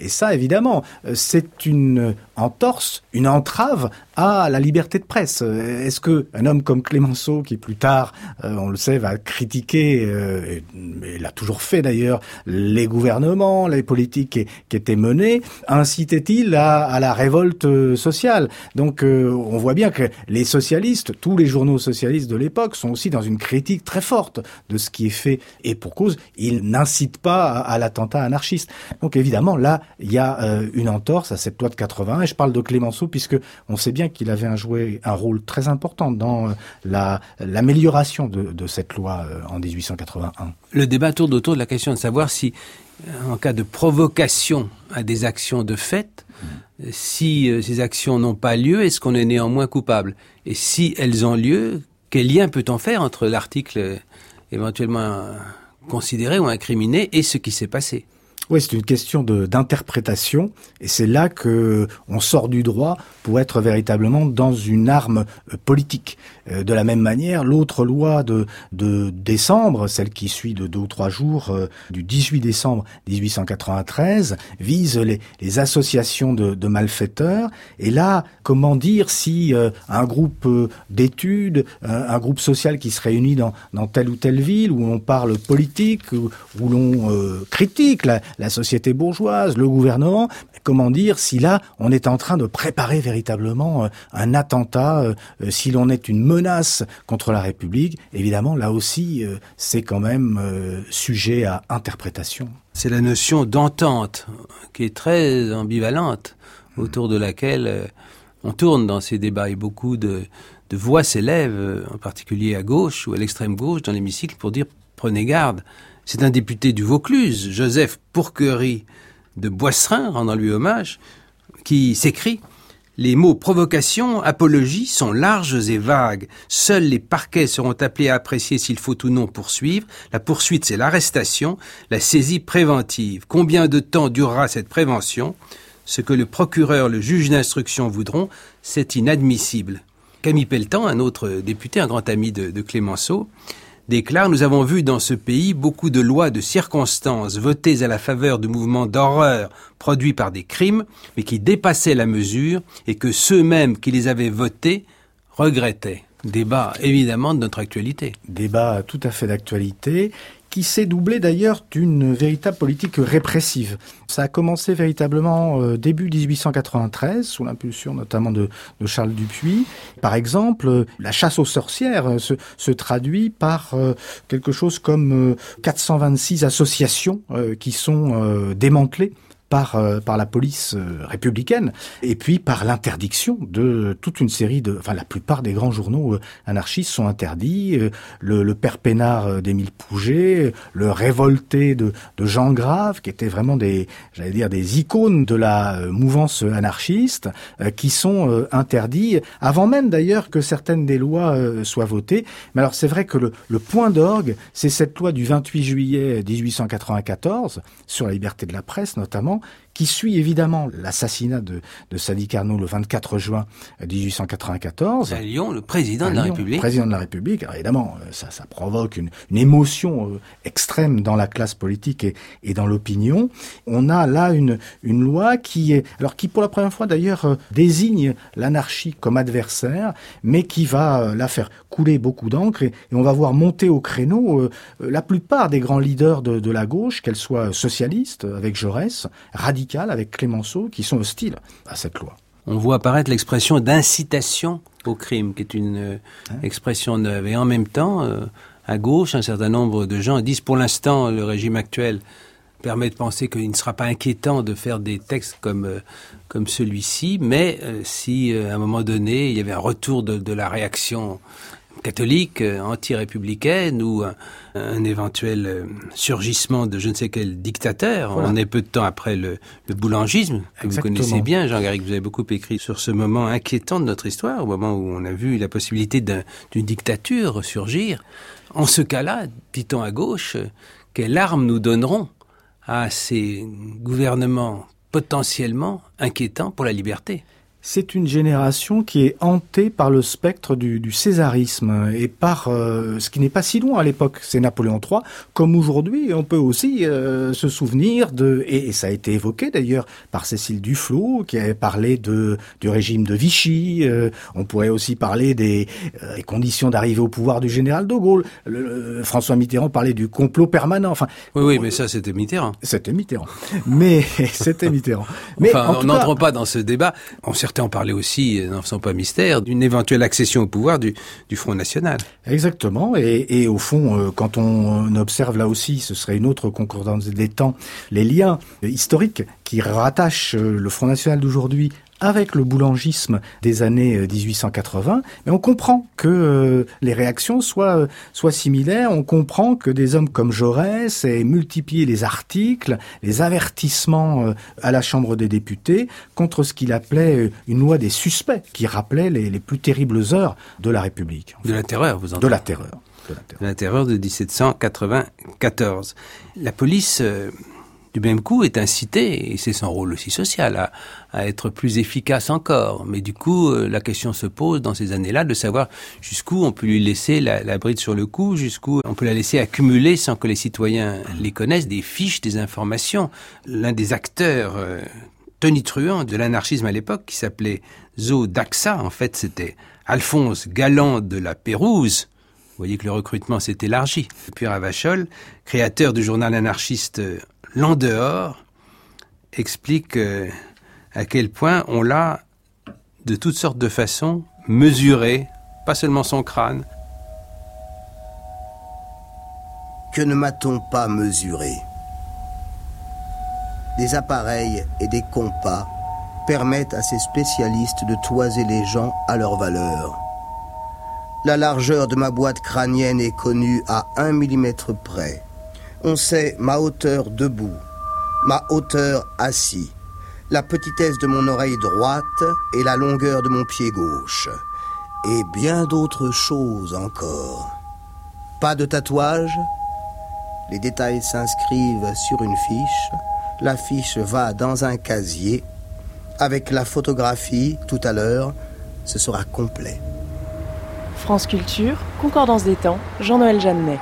Et ça, évidemment, c'est une entorse, une entrave à la liberté de presse. Est-ce que un homme comme Clémenceau, qui plus tard, euh, on le sait, va critiquer, euh, et, et l'a toujours fait d'ailleurs, les gouvernements, les politiques qui, qui étaient menées, incitait-il à, à la révolte sociale? Donc euh, on voit bien que les socialistes, tous les journaux socialistes de l'époque, sont aussi dans une critique très forte de ce qui est fait, et pour cause, ils n'incitent pas à, à l'attentat anarchiste. Donc évidemment, là, il y a euh, une entorse à cette loi de quatre-vingt-un, et je parle de Clémenceau puisque on sait bien qu'il avait un, joué un rôle très important dans euh, la, l'amélioration de, de cette loi euh, en dix-huit cent quatre-vingt-un.
Le débat tourne autour de la question de savoir si, en cas de provocation à des actions de fait, mmh. si euh, ces actions n'ont pas lieu, est-ce qu'on est néanmoins coupable? Et si elles ont lieu, quel lien peut-on faire entre l'article euh, éventuellement considéré ou incriminé et ce qui s'est passé?
Oui, c'est une question de, d'interprétation, et c'est là que on sort du droit pour être véritablement dans une arme euh, politique. Euh, de la même manière, l'autre loi de, de décembre, celle qui suit de deux ou trois jours, euh, du dix-huit décembre dix-huit cent quatre-vingt-treize, vise les, les associations de, de malfaiteurs. Et là, comment dire si euh, un groupe euh, d'études, euh, un groupe social qui se réunit dans, dans telle ou telle ville, où on parle politique, où, où l'on euh, critique la la société bourgeoise, le gouvernement, comment dire si là on est en train de préparer véritablement euh, un attentat, euh, si l'on est une menace contre la République, évidemment là aussi euh, c'est quand même euh, sujet à interprétation.
C'est la notion d'entente qui est très ambivalente, autour de laquelle euh, on tourne dans ces débats, et beaucoup de, de voix s'élèvent, euh, en particulier à gauche ou à l'extrême gauche dans l'hémicycle, pour dire prenez garde. C'est un député du Vaucluse, Joseph Pourquerie de Boisserin, rendant lui hommage, qui s'écrit « Les mots provocation, apologie sont larges et vagues. Seuls les parquets seront appelés à apprécier s'il faut ou non poursuivre. La poursuite, c'est l'arrestation, la saisie préventive. Combien de temps durera cette prévention? Ce que le procureur, le juge d'instruction voudront, c'est inadmissible. » Camille Pelletan, un autre député, un grand ami de, de Clémenceau, déclare « Nous avons vu dans ce pays beaucoup de lois de circonstances votées à la faveur de mouvements d'horreur produits par des crimes, mais qui dépassaient la mesure et que ceux-mêmes qui les avaient votées regrettaient. » Débat évidemment de notre actualité.
Débat tout à fait d'actualité, qui s'est doublé d'ailleurs d'une véritable politique répressive. Ça a commencé véritablement euh, début dix-huit cent quatre-vingt-treize, sous l'impulsion notamment de, de Charles Dupuis. Par exemple, euh, la chasse aux sorcières euh, se, se traduit par euh, quelque chose comme euh, quatre cent vingt-six associations euh, qui sont euh, démantelées par euh, par la police euh, républicaine, et puis par l'interdiction de toute une série de, enfin la plupart des grands journaux euh, anarchistes sont interdits, euh, le, le Père Pénard euh, d'Émile Pouget, le Révolté de, de Jean Grave, qui étaient vraiment des, j'allais dire des icônes de la euh, mouvance anarchiste, euh, qui sont euh, interdits avant même d'ailleurs que certaines des lois euh, soient votées. Mais alors c'est vrai que le, le point d'orgue, c'est cette loi du vingt-huit juillet dix-huit cent quatre-vingt-quatorze sur la liberté de la presse notamment, qui suit évidemment l'assassinat de, de Sadi Carnot le vingt-quatre juin dix-huit cent quatre-vingt-quatorze.
À Lyon, le président à de la
Lyon,
République.
président de la République. Alors évidemment, ça, ça provoque une, une émotion euh, extrême dans la classe politique et, et dans l'opinion. On a là une, une loi qui est, alors qui pour la première fois d'ailleurs euh, désigne l'anarchie comme adversaire, mais qui va euh, la faire couler beaucoup d'encre, et, et on va voir monter au créneau euh, la plupart des grands leaders de, de la gauche, qu'elles soient socialistes avec Jaurès, radicales avec Clémenceau, qui sont hostiles à cette loi.
On voit apparaître l'expression d'incitation au crime, qui est une euh, hein expression neuve. Et en même temps, euh, à gauche, un certain nombre de gens disent pour l'instant, le régime actuel permet de penser qu'il ne sera pas inquiétant de faire des textes comme euh, comme celui-ci, mais euh, si euh, à un moment donné, il y avait un retour de, de la réaction catholique, euh, anti-républicaine, ou un, un éventuel euh, surgissement de je ne sais quel dictateur. Voilà. On est peu de temps après le, le boulangisme, que
Exactement.
Vous connaissez bien, Jean Garrigue, vous avez beaucoup écrit sur ce moment inquiétant de notre histoire, au moment où on a vu la possibilité d'un, d'une dictature surgir. En ce cas-là, dit-on à gauche, quelle arme nous donnerons à ces gouvernements potentiellement inquiétants pour la liberté ?
C'est une génération qui est hantée par le spectre du, du césarisme et par euh, ce qui n'est pas si loin à l'époque, c'est Napoléon trois, comme aujourd'hui on peut aussi euh, se souvenir de, et, et ça a été évoqué d'ailleurs par Cécile Duflot qui avait parlé de, du régime de Vichy, euh, on pourrait aussi parler des, euh, des conditions d'arrivée au pouvoir du général de Gaulle, le, le, François Mitterrand parlait du complot permanent, enfin...
Oui, oui, mais ça c'était Mitterrand.
C'était Mitterrand, mais c'était Mitterrand. Mais
enfin, on n'entre
cas...
pas dans ce débat, on s'est Certains ont parlé aussi, n'en faisant pas mystère, d'une éventuelle accession au pouvoir du, du Front National.
Exactement, et, et au fond, euh, quand on observe là aussi, ce serait une autre concordance des temps, les liens historiques qui rattachent le Front National d'aujourd'hui avec le boulangisme des années dix-huit cent quatre-vingts, mais on comprend que euh, les réactions soient, soient similaires, on comprend que des hommes comme Jaurès aient multiplié les articles, les avertissements euh, à la Chambre des députés contre ce qu'il appelait une loi des suspects, qui rappelait les, les plus terribles heures de la République.
De la terreur, vous entendez ?
De la terreur. De la terreur,
de, la terreur de dix-sept cent quatre-vingt-quatorze. La police... Euh Du même coup, est incité, et c'est son rôle aussi social, à, à être plus efficace encore. Mais du coup, euh, la question se pose dans ces années-là de savoir jusqu'où on peut lui laisser la, la bride sur le cou, jusqu'où on peut la laisser accumuler sans que les citoyens les connaissent, des fiches, des informations. L'un des acteurs euh, tonitruants de l'anarchisme à l'époque, qui s'appelait Zo Daxa, en fait, c'était Alphonse Galland de la Pérouse. Vous voyez que le recrutement s'est élargi. Puis Ravachol, créateur du journal anarchiste L'En dehors, explique euh, à quel point on l'a, de toutes sortes de façons, mesuré, pas seulement son crâne.
Que ne m'a-t-on pas mesuré ? Des appareils et des compas permettent à ces spécialistes de toiser les gens à leur valeur. La largeur de ma boîte crânienne est connue à un millimètre près. On sait ma hauteur debout, ma hauteur assis, la petitesse de mon oreille droite et la longueur de mon pied gauche. Et bien d'autres choses encore. Pas de tatouage ? Les détails s'inscrivent sur une fiche. La fiche va dans un casier. Avec la photographie, tout à l'heure, ce sera complet.
France Culture, Concordance des temps, Jean-Noël Jeannet.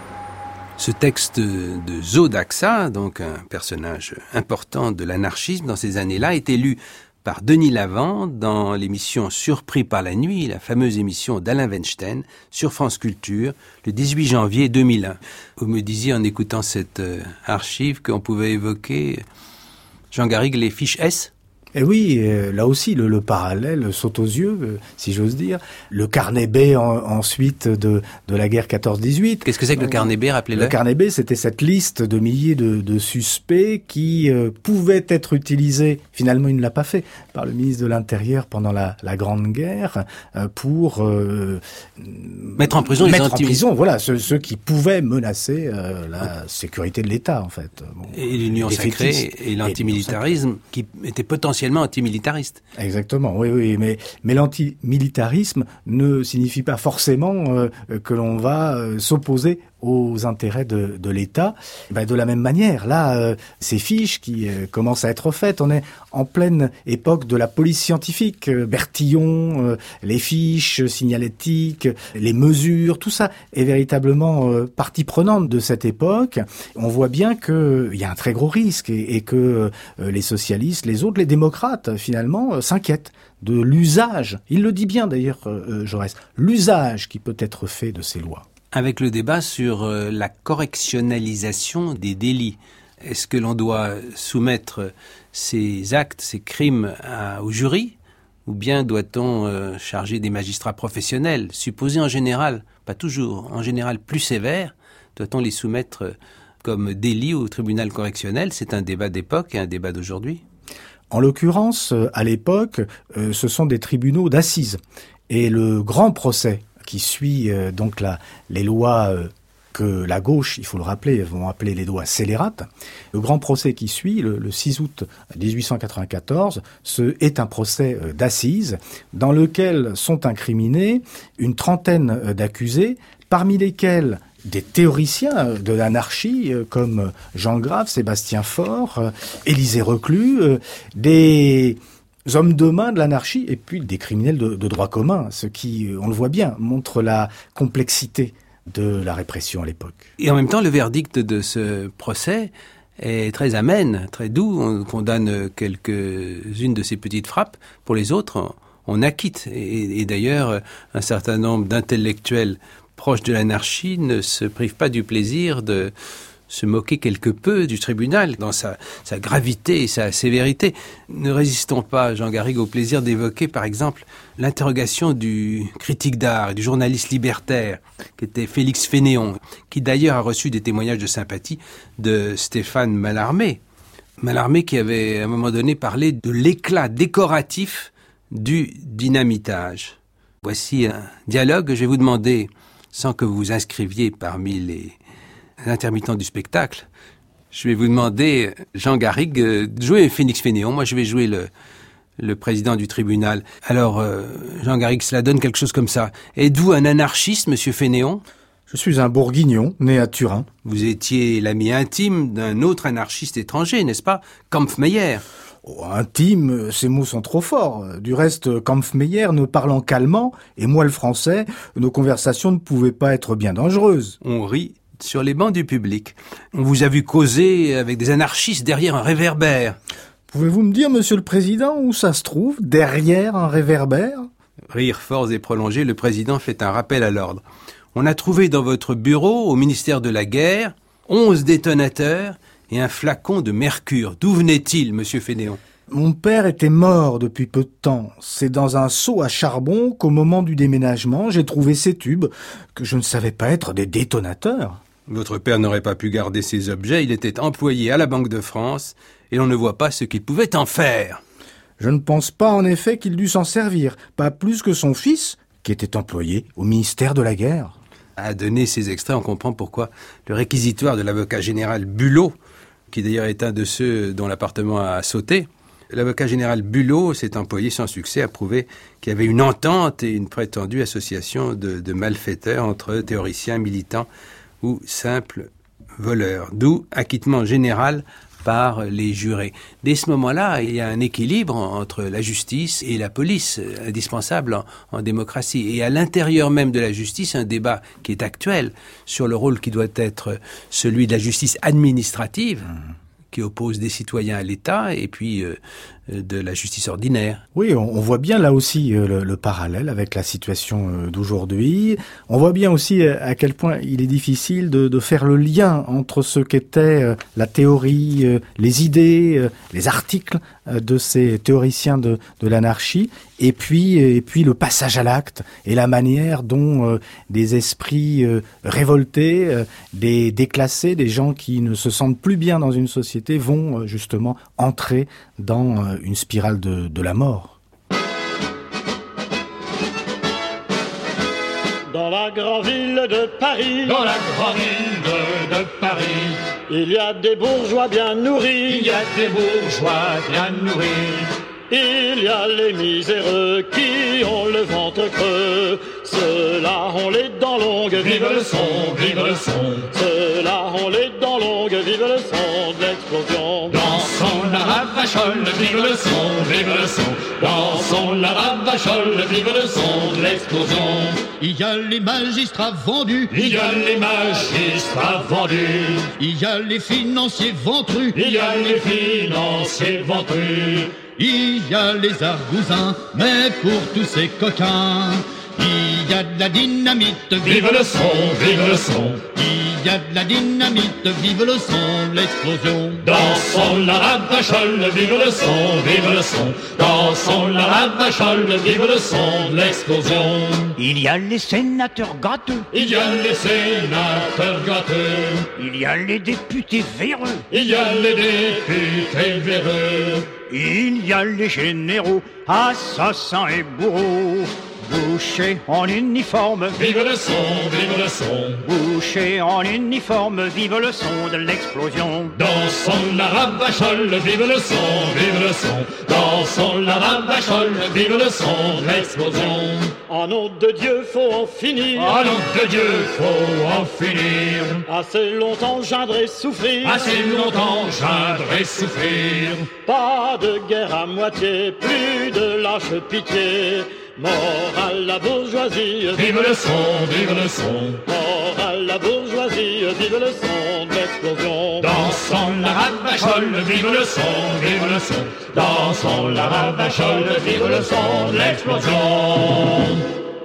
Ce texte de Zo Daxa, donc un personnage important de l'anarchisme dans ces années-là, est lu par Denis Lavant dans l'émission Surpris par la nuit, la fameuse émission d'Alain Weinstein sur France Culture, le dix-huit janvier deux mille un. Vous me disiez en écoutant cette archive qu'on pouvait évoquer, Jean Garrigue, les fiches S ?
Et oui, euh, là aussi, le, le parallèle saute aux yeux, euh, si j'ose dire. Le carnet B en, ensuite de, de la guerre quatorze dix-huit.
Qu'est-ce que c'est que le carnet B, rappelez-le ?
Le carnet B, c'était cette liste de milliers de, de suspects qui euh, pouvaient être utilisés, finalement il ne l'a pas fait, par le ministre de l'Intérieur pendant la, la Grande Guerre, euh, pour euh,
mettre en prison,
mettre
les
en prison voilà, ceux, ceux qui pouvaient menacer euh, la sécurité de l'État, en fait. Bon,
et l'Union sacrée et l'antimilitarisme, qui était potentiellement antimilitariste.
Exactement, oui, oui, mais, mais l'antimilitarisme ne signifie pas forcément euh, que l'on va euh, s'opposer aux intérêts de, de l'État. Ben, de la même manière, là, euh, ces fiches qui euh, commencent à être faites, on est en pleine époque de la police scientifique, euh, Bertillon, euh, les fiches signalétiques, les mesures, tout ça est véritablement euh, partie prenante de cette époque. On voit bien qu'il y a un très gros risque et, et que euh, les socialistes, les autres, les démocrates, finalement, euh, s'inquiètent de l'usage, il le dit bien d'ailleurs, euh, Jaurès, l'usage qui peut être fait de ces lois.
Avec le débat sur euh, la correctionnalisation des délits, est-ce que l'on doit soumettre ces actes, ces crimes à, au jury, ou bien doit-on euh, charger des magistrats professionnels, supposés en général, pas toujours, en général plus sévères, doit-on les soumettre euh, comme délits au tribunal correctionnel ? C'est un débat d'époque et un débat d'aujourd'hui.
En l'occurrence, à l'époque, euh, ce sont des tribunaux d'assises. Et le grand procès qui suit euh, donc la, les lois euh, que la gauche, il faut le rappeler, vont appeler les lois scélérates. Le grand procès qui suit, le, le six août dix-huit cent quatre-vingt-quatorze, ce est un procès euh, d'assises dans lequel sont incriminés une trentaine d'accusés, parmi lesquels des théoriciens de l'anarchie comme Jean Grave, Sébastien Faure, Élisée Reclus, des hommes de main de l'anarchie et puis des criminels de, de droit commun, ce qui, on le voit bien, montre la complexité de la répression à l'époque.
Et en même temps, le verdict de ce procès est très amène, très doux. On condamne quelques-unes de ces petites frappes. Pour les autres, on acquitte. Et, et d'ailleurs, un certain nombre d'intellectuels proches de l'anarchie ne se privent pas du plaisir de se moquer quelque peu du tribunal dans sa, sa gravité et sa sévérité. Ne résistons pas, Jean Garrigue, au plaisir d'évoquer, par exemple, l'interrogation du critique d'art et du journaliste libertaire, qui était Félix Fénéon, qui d'ailleurs a reçu des témoignages de sympathie de Stéphane Mallarmé. Mallarmé qui avait, à un moment donné, parlé de l'éclat décoratif du dynamitage. Voici un dialogue. Je vais vous demander, sans que vous vous inscriviez parmi les intermittents du spectacle, je vais vous demander, Jean Garrigue, de jouer Félix Fénéon. Moi, je vais jouer le, le président du tribunal. Alors, euh, Jean Garrigue, cela donne quelque chose comme ça. Êtes-vous un anarchiste, monsieur Fénéon ?
Je suis un bourguignon, né à Turin.
Vous étiez l'ami intime d'un autre anarchiste étranger, n'est-ce pas ? Kampfmeyer.
Oh, intime, ces mots sont trop forts. Du reste, Kampfmeyer ne parlant qu'allemand, et moi le français, nos conversations ne pouvaient pas être bien dangereuses.
On rit sur les bancs du public. On vous a vu causer avec des anarchistes derrière un réverbère.
Pouvez-vous me dire, monsieur le président, où ça se trouve, derrière un réverbère ?
Rire fort et prolongé, le président fait un rappel à l'ordre. On a trouvé dans votre bureau, au ministère de la Guerre, onze détonateurs et un flacon de mercure. D'où venait-il, monsieur Fénéon ?
Mon père était mort depuis peu de temps. C'est dans un seau à charbon qu'au moment du déménagement, j'ai trouvé ces tubes que je ne savais pas être des détonateurs.
Votre père n'aurait pas pu garder ces objets. Il était employé à la Banque de France et l'on ne voit pas ce qu'il pouvait en faire.
Je ne pense pas en effet qu'il dût s'en servir, pas plus que son fils, qui était employé au ministère de la Guerre.
À donner ces extraits, on comprend pourquoi le réquisitoire de l'avocat général Bulot, qui d'ailleurs est un de ceux dont l'appartement a sauté, l'avocat général Bulot s'est employé sans succès à prouver qu'il y avait une entente et une prétendue association de, de malfaiteurs entre théoriciens, militants ou simples voleurs. D'où acquittement général par les jurés. Dès ce moment-là, il y a un équilibre entre la justice et la police, indispensable en, en démocratie. Et à l'intérieur même de la justice, un débat qui est actuel sur le rôle qui doit être celui de la justice administrative, mmh. qui oppose des citoyens à l'État, et puis euh, de la justice ordinaire.
Oui, on, on voit bien là aussi euh, le, le parallèle avec la situation euh, d'aujourd'hui. On voit bien aussi euh, à quel point il est difficile de, de faire le lien entre ce qu'était euh, la théorie, euh, les idées, euh, les articles euh, de ces théoriciens de, de l'anarchie, et puis, et puis le passage à l'acte et la manière dont euh, des esprits euh, révoltés, euh, des déclassés, des gens qui ne se sentent plus bien dans une société vont euh, justement entrer dans euh, une spirale de, de la mort.
Dans la grande ville de Paris, dans la grande ville de, de Paris, il y a des bourgeois bien nourris, il y a des bourgeois bien nourris. Il y a les miséreux qui ont le ventre creux, ceux-là ont les dents longues, vive le son, vive le son. Ceux-là ont les dents longues, vive le son de l'explosion. Dansons la ravachole, vive le son, vive le son. Dansons la ravachole, vive le son de l'explosion.
Il y a les magistrats vendus,
il y a les magistrats vendus.
Il y a les financiers ventrus,
il y a les financiers ventrus.
Il y a les argousins, mais pour tous ces coquins, il y a de la dynamite,
vive le son, vive le son.
Il y a de la dynamite, vive le son de l'explosion.
Dansons la ravachole, vive le son, vive le son. Dansons la ravachole, vive le son de l'explosion.
Il y a les sénateurs gâteux,
il y a les sénateurs gâteux.
Il y a les députés véreux,
il y a les députés véreux.
Il y a les généraux, assassins et bourreaux. Boucher en uniforme,
Vive le son, vive le son.
boucher en uniforme, vive le son de l'explosion.
Dansons la ravachole, vive le son, vive le son. Dansons la ravachole, vive le son de l'explosion.
En nom de Dieu, faut en finir.
En nom de Dieu, faut en finir.
Assez longtemps geindre et souffrir.
Assez longtemps geindre et souffrir.
Pas de guerre à moitié, plus de lâche pitié. Mort à la bourgeoisie,
Vive le son, vive le son.
mort à la bourgeoisie, vive le son de l'explosion.
Dansons la ravachole, vive le son, vive le son. Dansons la ravachole, vive le son de l'explosion.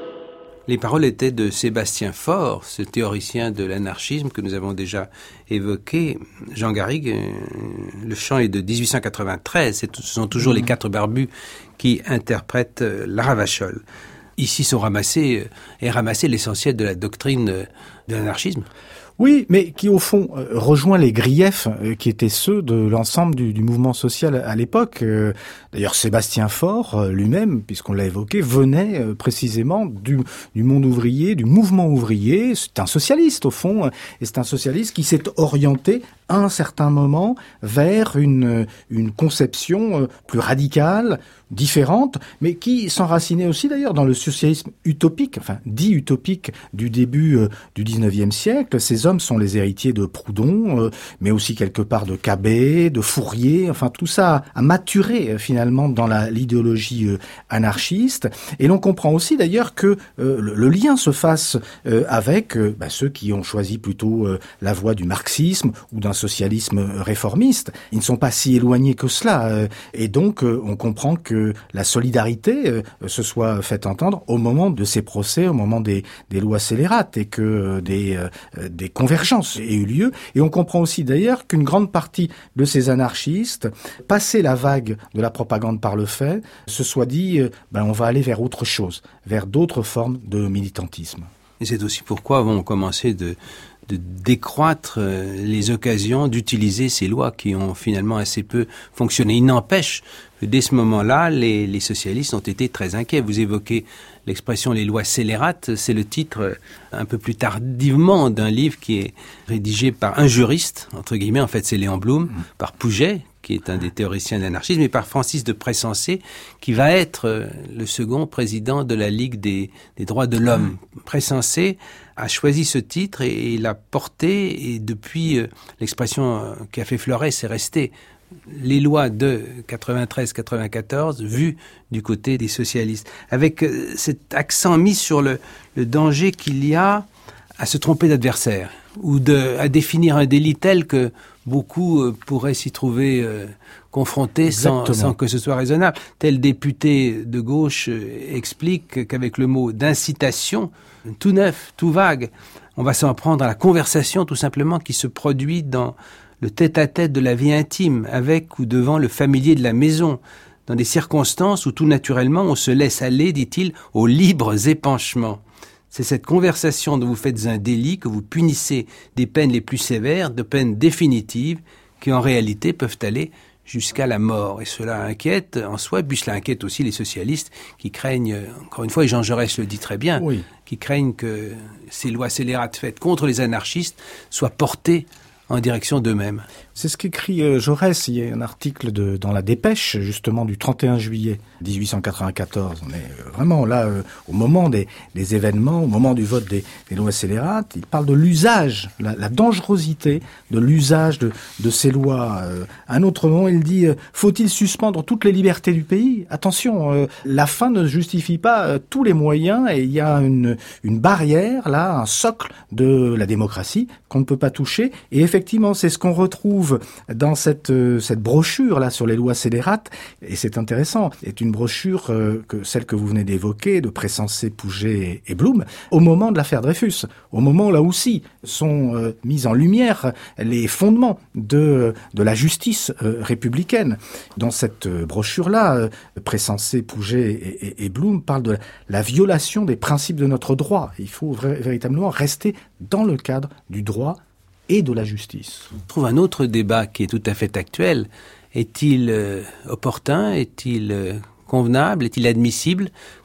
Les paroles étaient de Sébastien Faure, ce théoricien de l'anarchisme que nous avons déjà évoqué. Jean Garrigue, euh, le chant est de dix-huit cent quatre-vingt-treize, c'est- ce sont toujours mmh. les quatre barbus qui interprètent euh, la ravachole. Ici sont ramassés, euh, est ramassé l'essentiel de la doctrine euh, de l'anarchisme.
Oui, mais qui au fond euh, rejoint les griefs euh, qui étaient ceux de l'ensemble du, du mouvement social à l'époque. Euh, D'ailleurs, Sébastien Faure euh, lui-même, puisqu'on l'a évoqué, venait euh, précisément du, du monde ouvrier, du mouvement ouvrier. C'est un socialiste au fond, euh, et c'est un socialiste qui s'est orienté à un certain moment vers une, une conception euh, plus radicale, différente, mais qui s'enracinait aussi d'ailleurs dans le socialisme utopique, enfin dit utopique du début euh, du dix-neuvième siècle. Ces hommes sont les héritiers de Proudhon, euh, mais aussi quelque part de Cabet, de Fourier, enfin tout ça a maturé euh, finalement dans la, l'idéologie euh, anarchiste. Et l'on comprend aussi d'ailleurs que euh, le, le lien se fasse euh, avec euh, bah, ceux qui ont choisi plutôt euh, la voie du marxisme ou d'un socialisme réformiste. Ils ne sont pas si éloignés que cela. Euh, et donc euh, on comprend que la solidarité euh, se soit faite entendre au moment de ces procès, au moment des, des lois scélérates, et que euh, des, euh, des convergences aient eu lieu. Et on comprend aussi d'ailleurs qu'une grande partie de ces anarchistes, passé la vague de la propagande par le fait, se soit dit euh, ben, on va aller vers autre chose, vers d'autres formes de militantisme.
Et c'est aussi pourquoi vont commencer de, de décroître euh, les occasions d'utiliser ces lois qui ont finalement assez peu fonctionné. Il n'empêche que dès ce moment-là, les, les socialistes ont été très inquiets. Vous évoquez l'expression « les lois scélérates », c'est le titre euh, un peu plus tardivement d'un livre qui est rédigé par un juriste, entre guillemets, en fait c'est Léon Blum, mmh. par Pouget, qui est un des théoriciens de l'anarchisme, et par Francis de Pressensé, qui va être euh, le second président de la Ligue des, des droits de l'homme. Mmh. Pressensé a choisi ce titre et, et l'a porté, et depuis, euh, l'expression euh, qui a fait Fleuret, c'est resté les lois de quatre-vingt-treize quatre-vingt-quatorze vues du côté des socialistes, avec euh, cet accent mis sur le, le danger qu'il y a à se tromper d'adversaire, ou de, à définir un délit tel que beaucoup euh, pourraient s'y trouver euh, confrontés sans, sans que ce soit raisonnable. Tel député de gauche euh, explique qu'avec le mot d'incitation, tout neuf, tout vague, on va s'en prendre à la conversation tout simplement qui se produit dans le tête-à-tête de la vie intime, avec ou devant le familier de la maison, dans des circonstances où tout naturellement on se laisse aller, dit-il, aux libres épanchements. C'est cette conversation dont vous faites un délit, que vous punissez des peines les plus sévères, de peines définitives, qui en réalité peuvent aller jusqu'à la mort. Et cela inquiète en soi, puis cela inquiète aussi les socialistes qui craignent, encore une fois, et Jean Jaurès le dit très bien, oui. qui craignent que ces lois scélérates faites contre les anarchistes soient portées en direction d'eux-mêmes.
C'est ce qu'écrit euh, Jaurès. Il y a un article de, dans la Dépêche, justement, du trente et un juillet dix-huit cent quatre-vingt-quatorze. On est euh, vraiment là, euh, au moment des, des événements, au moment du vote des, des lois scélérates. Il parle de l'usage, la, la dangerosité de l'usage de, de ces lois. Euh, à un autre moment, il dit euh, « Faut-il suspendre toutes les libertés du pays ?» Attention, euh, la fin ne justifie pas euh, tous les moyens, et il y a une, une barrière, là, un socle de la démocratie qu'on ne peut pas toucher. Et effectivement, c'est ce qu'on retrouve dans cette, euh, cette brochure là sur les lois scélérates, et c'est intéressant, est une brochure euh, que celle que vous venez d'évoquer, de Pressensé, Pouget et, et Blum, au moment de l'affaire Dreyfus, au moment là aussi sont euh, mis en lumière les fondements de, de la justice euh, républicaine. Dans cette euh, brochure-là, euh, Pressensé, Pouget et, et, et Blum parlent de la, la violation des principes de notre droit. Il faut vra- véritablement rester dans le cadre du droit et de la justice.
On trouve un autre débat qui est tout à fait actuel. Est-il euh, opportun, est-il euh, convenable, est-il admissible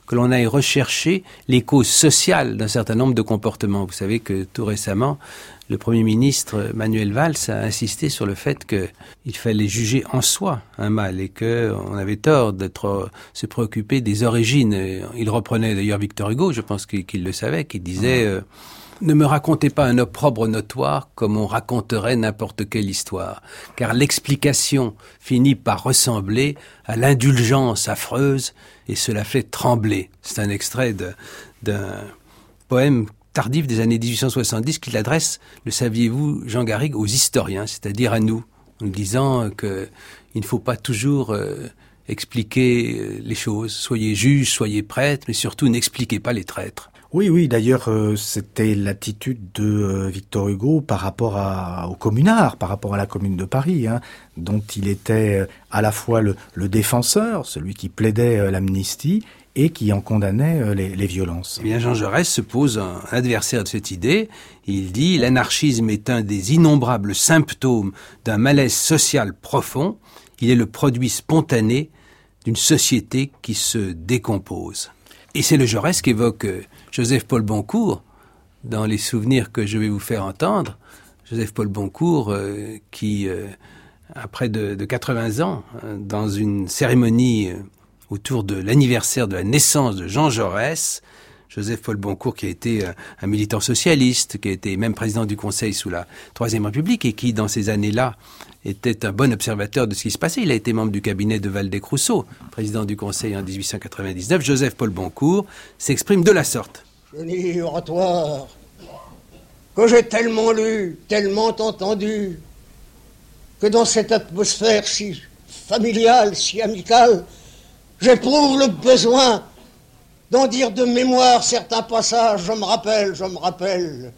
que l'on aille rechercher les causes sociales d'un certain nombre de comportements. Vous savez que tout récemment, le Premier ministre Manuel Valls a insisté sur le fait qu'il fallait juger en soi un mal et qu'on avait tort d'être se préoccuper des origines. Il reprenait d'ailleurs Victor Hugo, je pense qu'il, qu'il le savait, qui disait euh, « Ne me racontez pas un opprobre notoire comme on raconterait n'importe quelle histoire, car l'explication finit par ressembler à l'indulgence affreuse et cela fait trembler. » C'est un extrait de, d'un poème tardif des années dix-huit cent soixante-dix qu'il adresse, le saviez-vous, Jean Garrigue, aux historiens, c'est-à-dire à nous, en nous disant qu'il ne faut pas toujours euh, expliquer les choses. Soyez juges, soyez prêtres, mais surtout n'expliquez pas les traîtres.
Oui, oui, d'ailleurs, euh, c'était l'attitude de euh, Victor Hugo par rapport à, au communard, par rapport à la Commune de Paris, hein, dont il était euh, à la fois le, le défenseur, celui qui plaidait euh, l'amnistie, et qui en condamnait euh, les, les violences.
Eh bien, Jean Jaurès se pose un adversaire de cette idée. Il dit « L'anarchisme est un des innombrables symptômes d'un malaise social profond. Il est le produit spontané d'une société qui se décompose. » Et c'est le Jaurès qu'évoque euh, Joseph-Paul Boncourt dans les souvenirs que je vais vous faire entendre. Joseph-Paul Boncourt euh, qui, euh, après de, de quatre-vingts ans, euh, dans une cérémonie... Euh, autour de l'anniversaire de la naissance de Jean Jaurès, Joseph-Paul Boncourt, qui a été un militant socialiste, qui a été même président du Conseil sous la Troisième République et qui, dans ces années-là, était un bon observateur de ce qui se passait. Il a été membre du cabinet de Valdez-Crousseau, président du Conseil en dix-huit cent quatre-vingt-dix-neuf. Joseph-Paul Boncourt s'exprime de la sorte.
Génie oratoire, que j'ai tellement lu, tellement entendu, que dans cette atmosphère si familiale, si amicale, j'éprouve le besoin d'en dire de mémoire certains passages. Je me rappelle, je me rappelle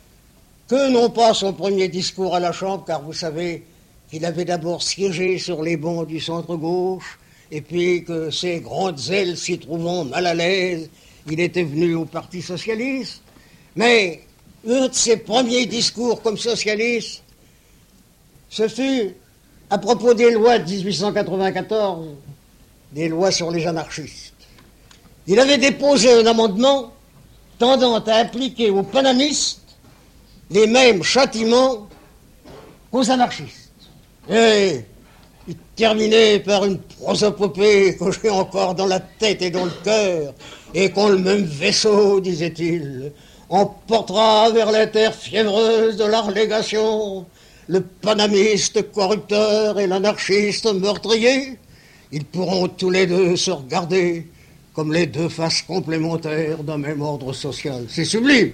que non pas son premier discours à la Chambre, car vous savez qu'il avait d'abord siégé sur les bancs du centre-gauche, et puis que ses grandes ailes s'y trouvant mal à l'aise, il était venu au Parti socialiste. Mais un de ses premiers discours comme socialiste, ce fut à propos des lois de dix-huit cent quatre-vingt-quatorze, des lois sur les anarchistes. Il avait déposé un amendement tendant à appliquer aux panamistes les mêmes châtiments qu'aux anarchistes. Et il terminait par une prosopopée que j'ai encore dans la tête et dans le cœur, et quand le même vaisseau, disait-il, emportera vers les terres fiévreuses de la relégation le panamiste corrupteur et l'anarchiste meurtrier, ils pourront tous les deux se regarder comme les deux faces complémentaires d'un même ordre social. C'est sublime.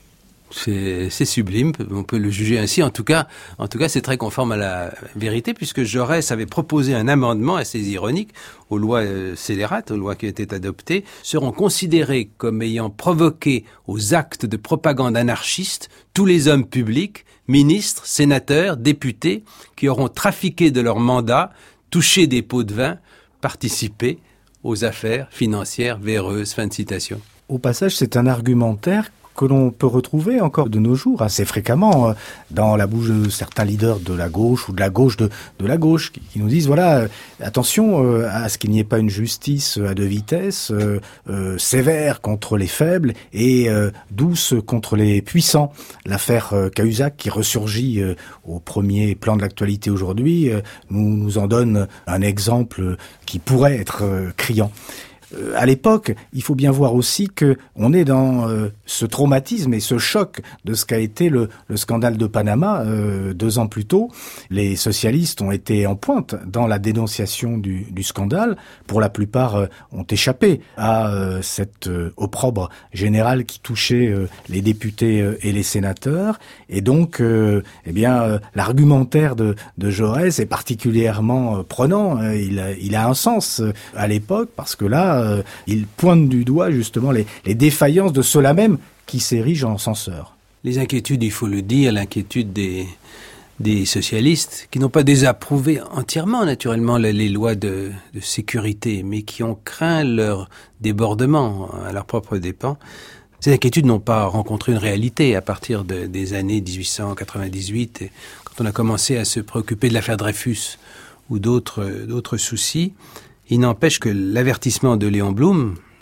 C'est, c'est sublime, on peut le juger ainsi. En tout cas, en tout cas, c'est très conforme à la vérité, puisque Jaurès avait proposé un amendement assez ironique aux lois euh, scélérates, aux lois qui étaient adoptées, seront considérés comme ayant provoqué aux actes de propagande anarchiste tous les hommes publics, ministres, sénateurs, députés, qui auront trafiqué de leur mandat, touché des pots de vin, participé aux affaires financières véreuses. Fin de citation.
Au passage, c'est un argumentaire que l'on peut retrouver encore de nos jours assez fréquemment dans la bouche de certains leaders de la gauche ou de la gauche de, de la gauche qui, qui nous disent voilà, euh, attention euh, à ce qu'il n'y ait pas une justice à deux vitesses, euh, euh, sévère contre les faibles et euh, douce contre les puissants. L'affaire euh, Cahuzac qui ressurgit euh, au premier plan de l'actualité aujourd'hui euh, nous, nous en donne un exemple qui pourrait être euh, criant. Euh, à l'époque, il faut bien voir aussi que on est dans euh, ce traumatisme et ce choc de ce qu'a été le, le scandale de Panama euh, deux ans plus tôt. Les socialistes ont été en pointe dans la dénonciation du, du scandale. Pour la plupart, euh, ont échappé à euh, cette euh, opprobre générale qui touchait euh, les députés euh, et les sénateurs. Et donc, euh, eh bien, euh, l'argumentaire de, de Jaurès est particulièrement euh, prenant. Il a, il a un sens euh, à l'époque parce que là, Euh, il pointe du doigt justement les, les défaillances de ceux-là même qui s'érigent en censeurs.
Les inquiétudes, il faut le dire, l'inquiétude des, des socialistes, qui n'ont pas désapprouvé entièrement naturellement les, les lois de, de sécurité, mais qui ont craint leur débordement à leurs propres dépens. Ces inquiétudes n'ont pas rencontré une réalité à partir de, des années dix-huit cent quatre-vingt-dix-huit, et quand on a commencé à se préoccuper de l'affaire Dreyfus ou d'autres, d'autres soucis. Il n'empêche que l'avertissement de Léon Blum,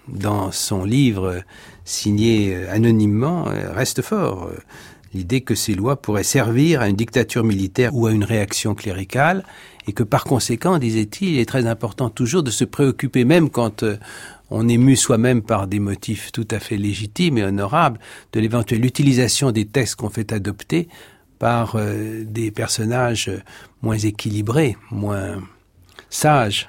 dans son livre signé anonymement, reste fort. L'idée que ces lois pourraient servir à une dictature militaire ou à une réaction cléricale, et que par conséquent, disait-il, il est très important toujours de se préoccuper, même quand on est mu soi-même par des motifs tout à fait légitimes et honorables, de l'éventuelle utilisation des textes qu'on fait adopter par euh, des personnages moins équilibrés, moins sages,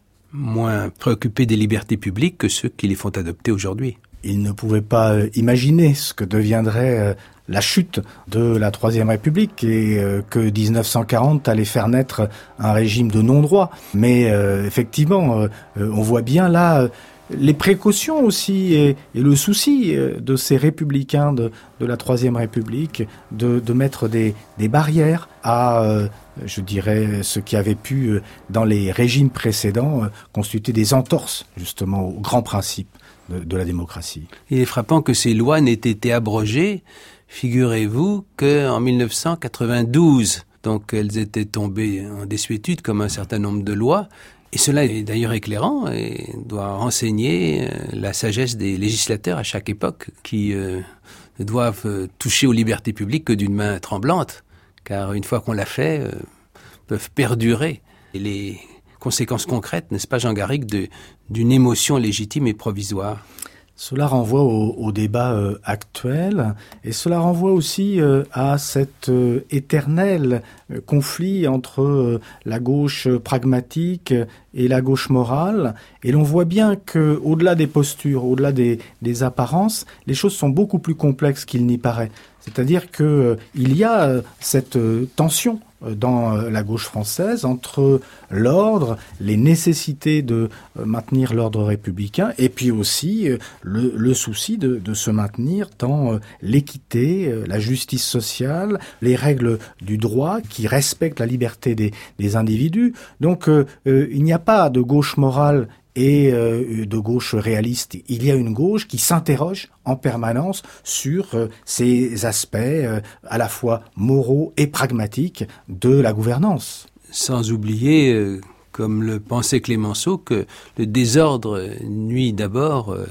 moins préoccupés des libertés publiques que ceux qui les font adopter aujourd'hui.
Il ne pouvait pas imaginer ce que deviendrait la chute de la Troisième République et que dix-neuf cent quarante allait faire naître un régime de non-droit. Mais euh, effectivement, euh, on voit bien là les précautions aussi et, et le souci de ces républicains de, de la Troisième République de, de mettre des, des barrières à, euh, je dirais, ce qui avait pu, dans les régimes précédents, euh, constituer des entorses justement aux grands principes de, de la démocratie.
Il est frappant que ces lois n'aient été abrogées, figurez-vous, qu'en mille neuf cent quatre-vingt-douze. Donc elles étaient tombées en désuétude comme un certain nombre de lois. Et cela est d'ailleurs éclairant et doit renseigner la sagesse des législateurs à chaque époque qui euh, ne doivent euh, toucher aux libertés publiques que d'une main tremblante, car une fois qu'on l'a fait, euh, peuvent perdurer. Et les conséquences concrètes, n'est-ce pas Jean Garrigue, de, d'une émotion légitime et provisoire.
Cela renvoie au, au débat euh, actuel et cela renvoie aussi euh, à cet euh, éternel euh, conflit entre euh, la gauche pragmatique et la gauche morale. Et l'on voit bien que, au-delà des postures, au-delà des, des apparences, les choses sont beaucoup plus complexes qu'il n'y paraît. C'est-à-dire que euh, il y a euh, cette euh, tension dans la gauche française entre l'ordre, les nécessités de maintenir l'ordre républicain et puis aussi le, le souci de, de se maintenir dans l'équité, la justice sociale, les règles du droit qui respectent la liberté des, des individus. Donc euh, il n'y a pas de gauche morale et euh, de gauche réaliste. Il y a une gauche qui s'interroge en permanence sur euh, ces aspects euh, à la fois moraux et pragmatiques de la gouvernance.
Sans oublier, euh, comme le pensait Clémenceau, que le désordre nuit d'abord euh,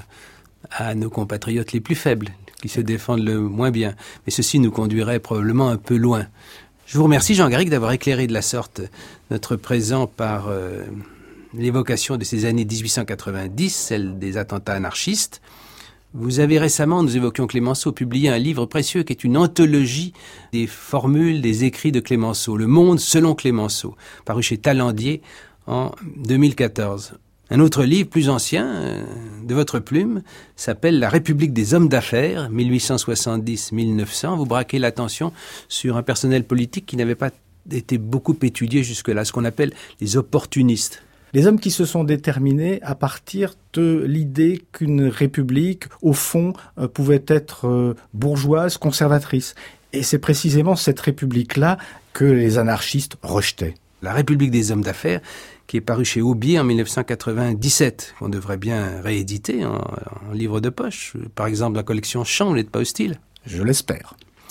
à nos compatriotes les plus faibles, qui se défendent le moins bien. Mais ceci nous conduirait probablement un peu loin. Je vous remercie, Jean Garrigue, d'avoir éclairé de la sorte notre présent par Euh, l'évocation de ces années dix-huit cent quatre-vingt-dix, celle des attentats anarchistes. Vous avez récemment, nous évoquions Clémenceau, publié un livre précieux qui est une anthologie des formules, des écrits de Clémenceau, Le Monde selon Clémenceau, paru chez Talandier en deux mille quatorze. Un autre livre, plus ancien, euh, de votre plume, s'appelle La République des hommes d'affaires, mille huit cent soixante-dix à mille neuf cents. Vous braquez l'attention sur un personnel politique qui n'avait pas été beaucoup étudié jusque-là, ce qu'on appelle les opportunistes.
Les hommes qui se sont déterminés à partir de l'idée qu'une république, au fond, euh, pouvait être euh, bourgeoise, conservatrice. Et c'est précisément cette république-là que les anarchistes rejetaient.
La République des hommes d'affaires, qui est parue chez Aubier en mille neuf cent quatre-vingt-dix-sept, qu'on devrait bien rééditer en, en livre de poche. Par exemple, la collection Champ, vous n'êtes pas hostile ?
Je l'espère.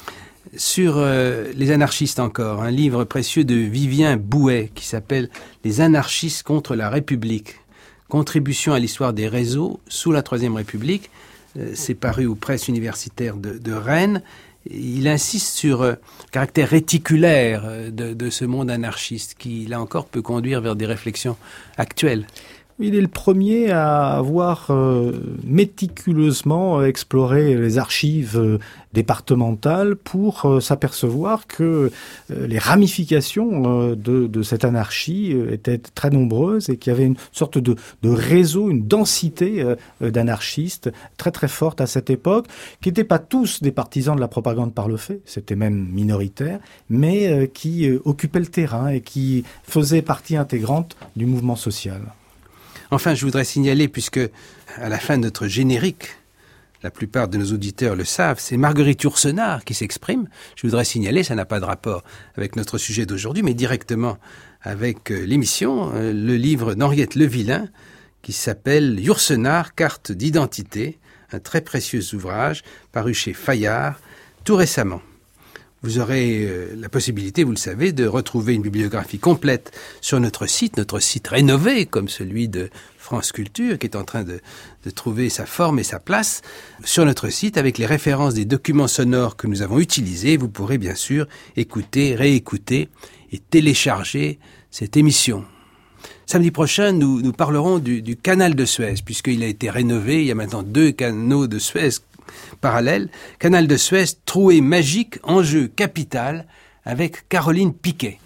Sur euh, les anarchistes encore, un livre précieux de Vivien Bouet qui s'appelle « Les anarchistes contre la République ». Contribution à l'histoire des réseaux sous la Troisième République. Euh, c'est paru aux presses universitaires de, de Rennes. Il insiste sur euh, le caractère réticulaire euh, de, de ce monde anarchiste qui, là encore, peut conduire vers des réflexions actuelles.
Il est le premier à avoir euh, méticuleusement exploré les archives euh, départementales pour euh, s'apercevoir que euh, les ramifications euh, de, de cette anarchie euh, étaient très nombreuses et qu'il y avait une sorte de, de réseau, une densité euh, d'anarchistes très très forte à cette époque, qui n'étaient pas tous des partisans de la propagande par le fait, c'était même minoritaire, mais euh, qui euh, occupaient le terrain et qui faisaient partie intégrante du mouvement social.
Enfin, je voudrais signaler, puisque à la fin de notre générique, la plupart de nos auditeurs le savent, c'est Marguerite Yourcenar qui s'exprime. Je voudrais signaler, ça n'a pas de rapport avec notre sujet d'aujourd'hui, mais directement avec euh, l'émission, euh, le livre d'Henriette Levillain qui s'appelle Yourcenar, carte d'identité, un très précieux ouvrage paru chez Fayard tout récemment. Vous aurez euh, la possibilité, vous le savez, de retrouver une bibliographie complète sur notre site, notre site rénové comme celui de France Culture, qui est en train de, de trouver sa forme et sa place. Sur notre site, avec les références des documents sonores que nous avons utilisés, vous pourrez bien sûr écouter, réécouter et télécharger cette émission. Samedi prochain, nous, nous parlerons du, du canal de Suez, puisqu'il a été rénové. Il y a maintenant deux canaux de Suez parallèles. Canal de Suez, trouée magique, enjeu capital, avec Caroline Piquet.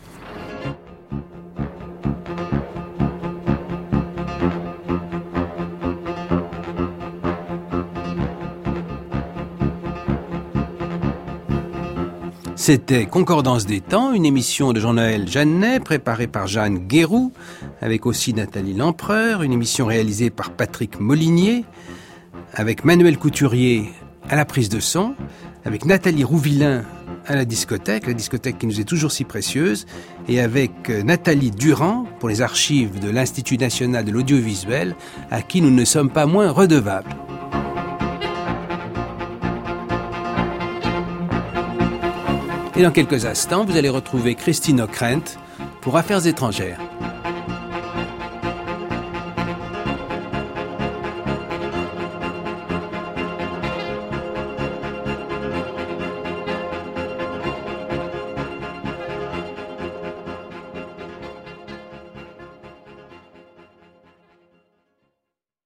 C'était Concordance des temps, une émission de Jean-Noël Jeannet, préparée par Jeanne Guéroux, avec aussi Nathalie Lempereur, une émission réalisée par Patrick Molinier, avec Manuel Couturier à la prise de son, avec Nathalie Rouvillain à la discothèque, la discothèque qui nous est toujours si précieuse, et avec Nathalie Durand pour les archives de l'Institut national de l'audiovisuel, à qui nous ne sommes pas moins redevables. Et dans quelques instants, vous allez retrouver Christine Ockrent pour Affaires étrangères.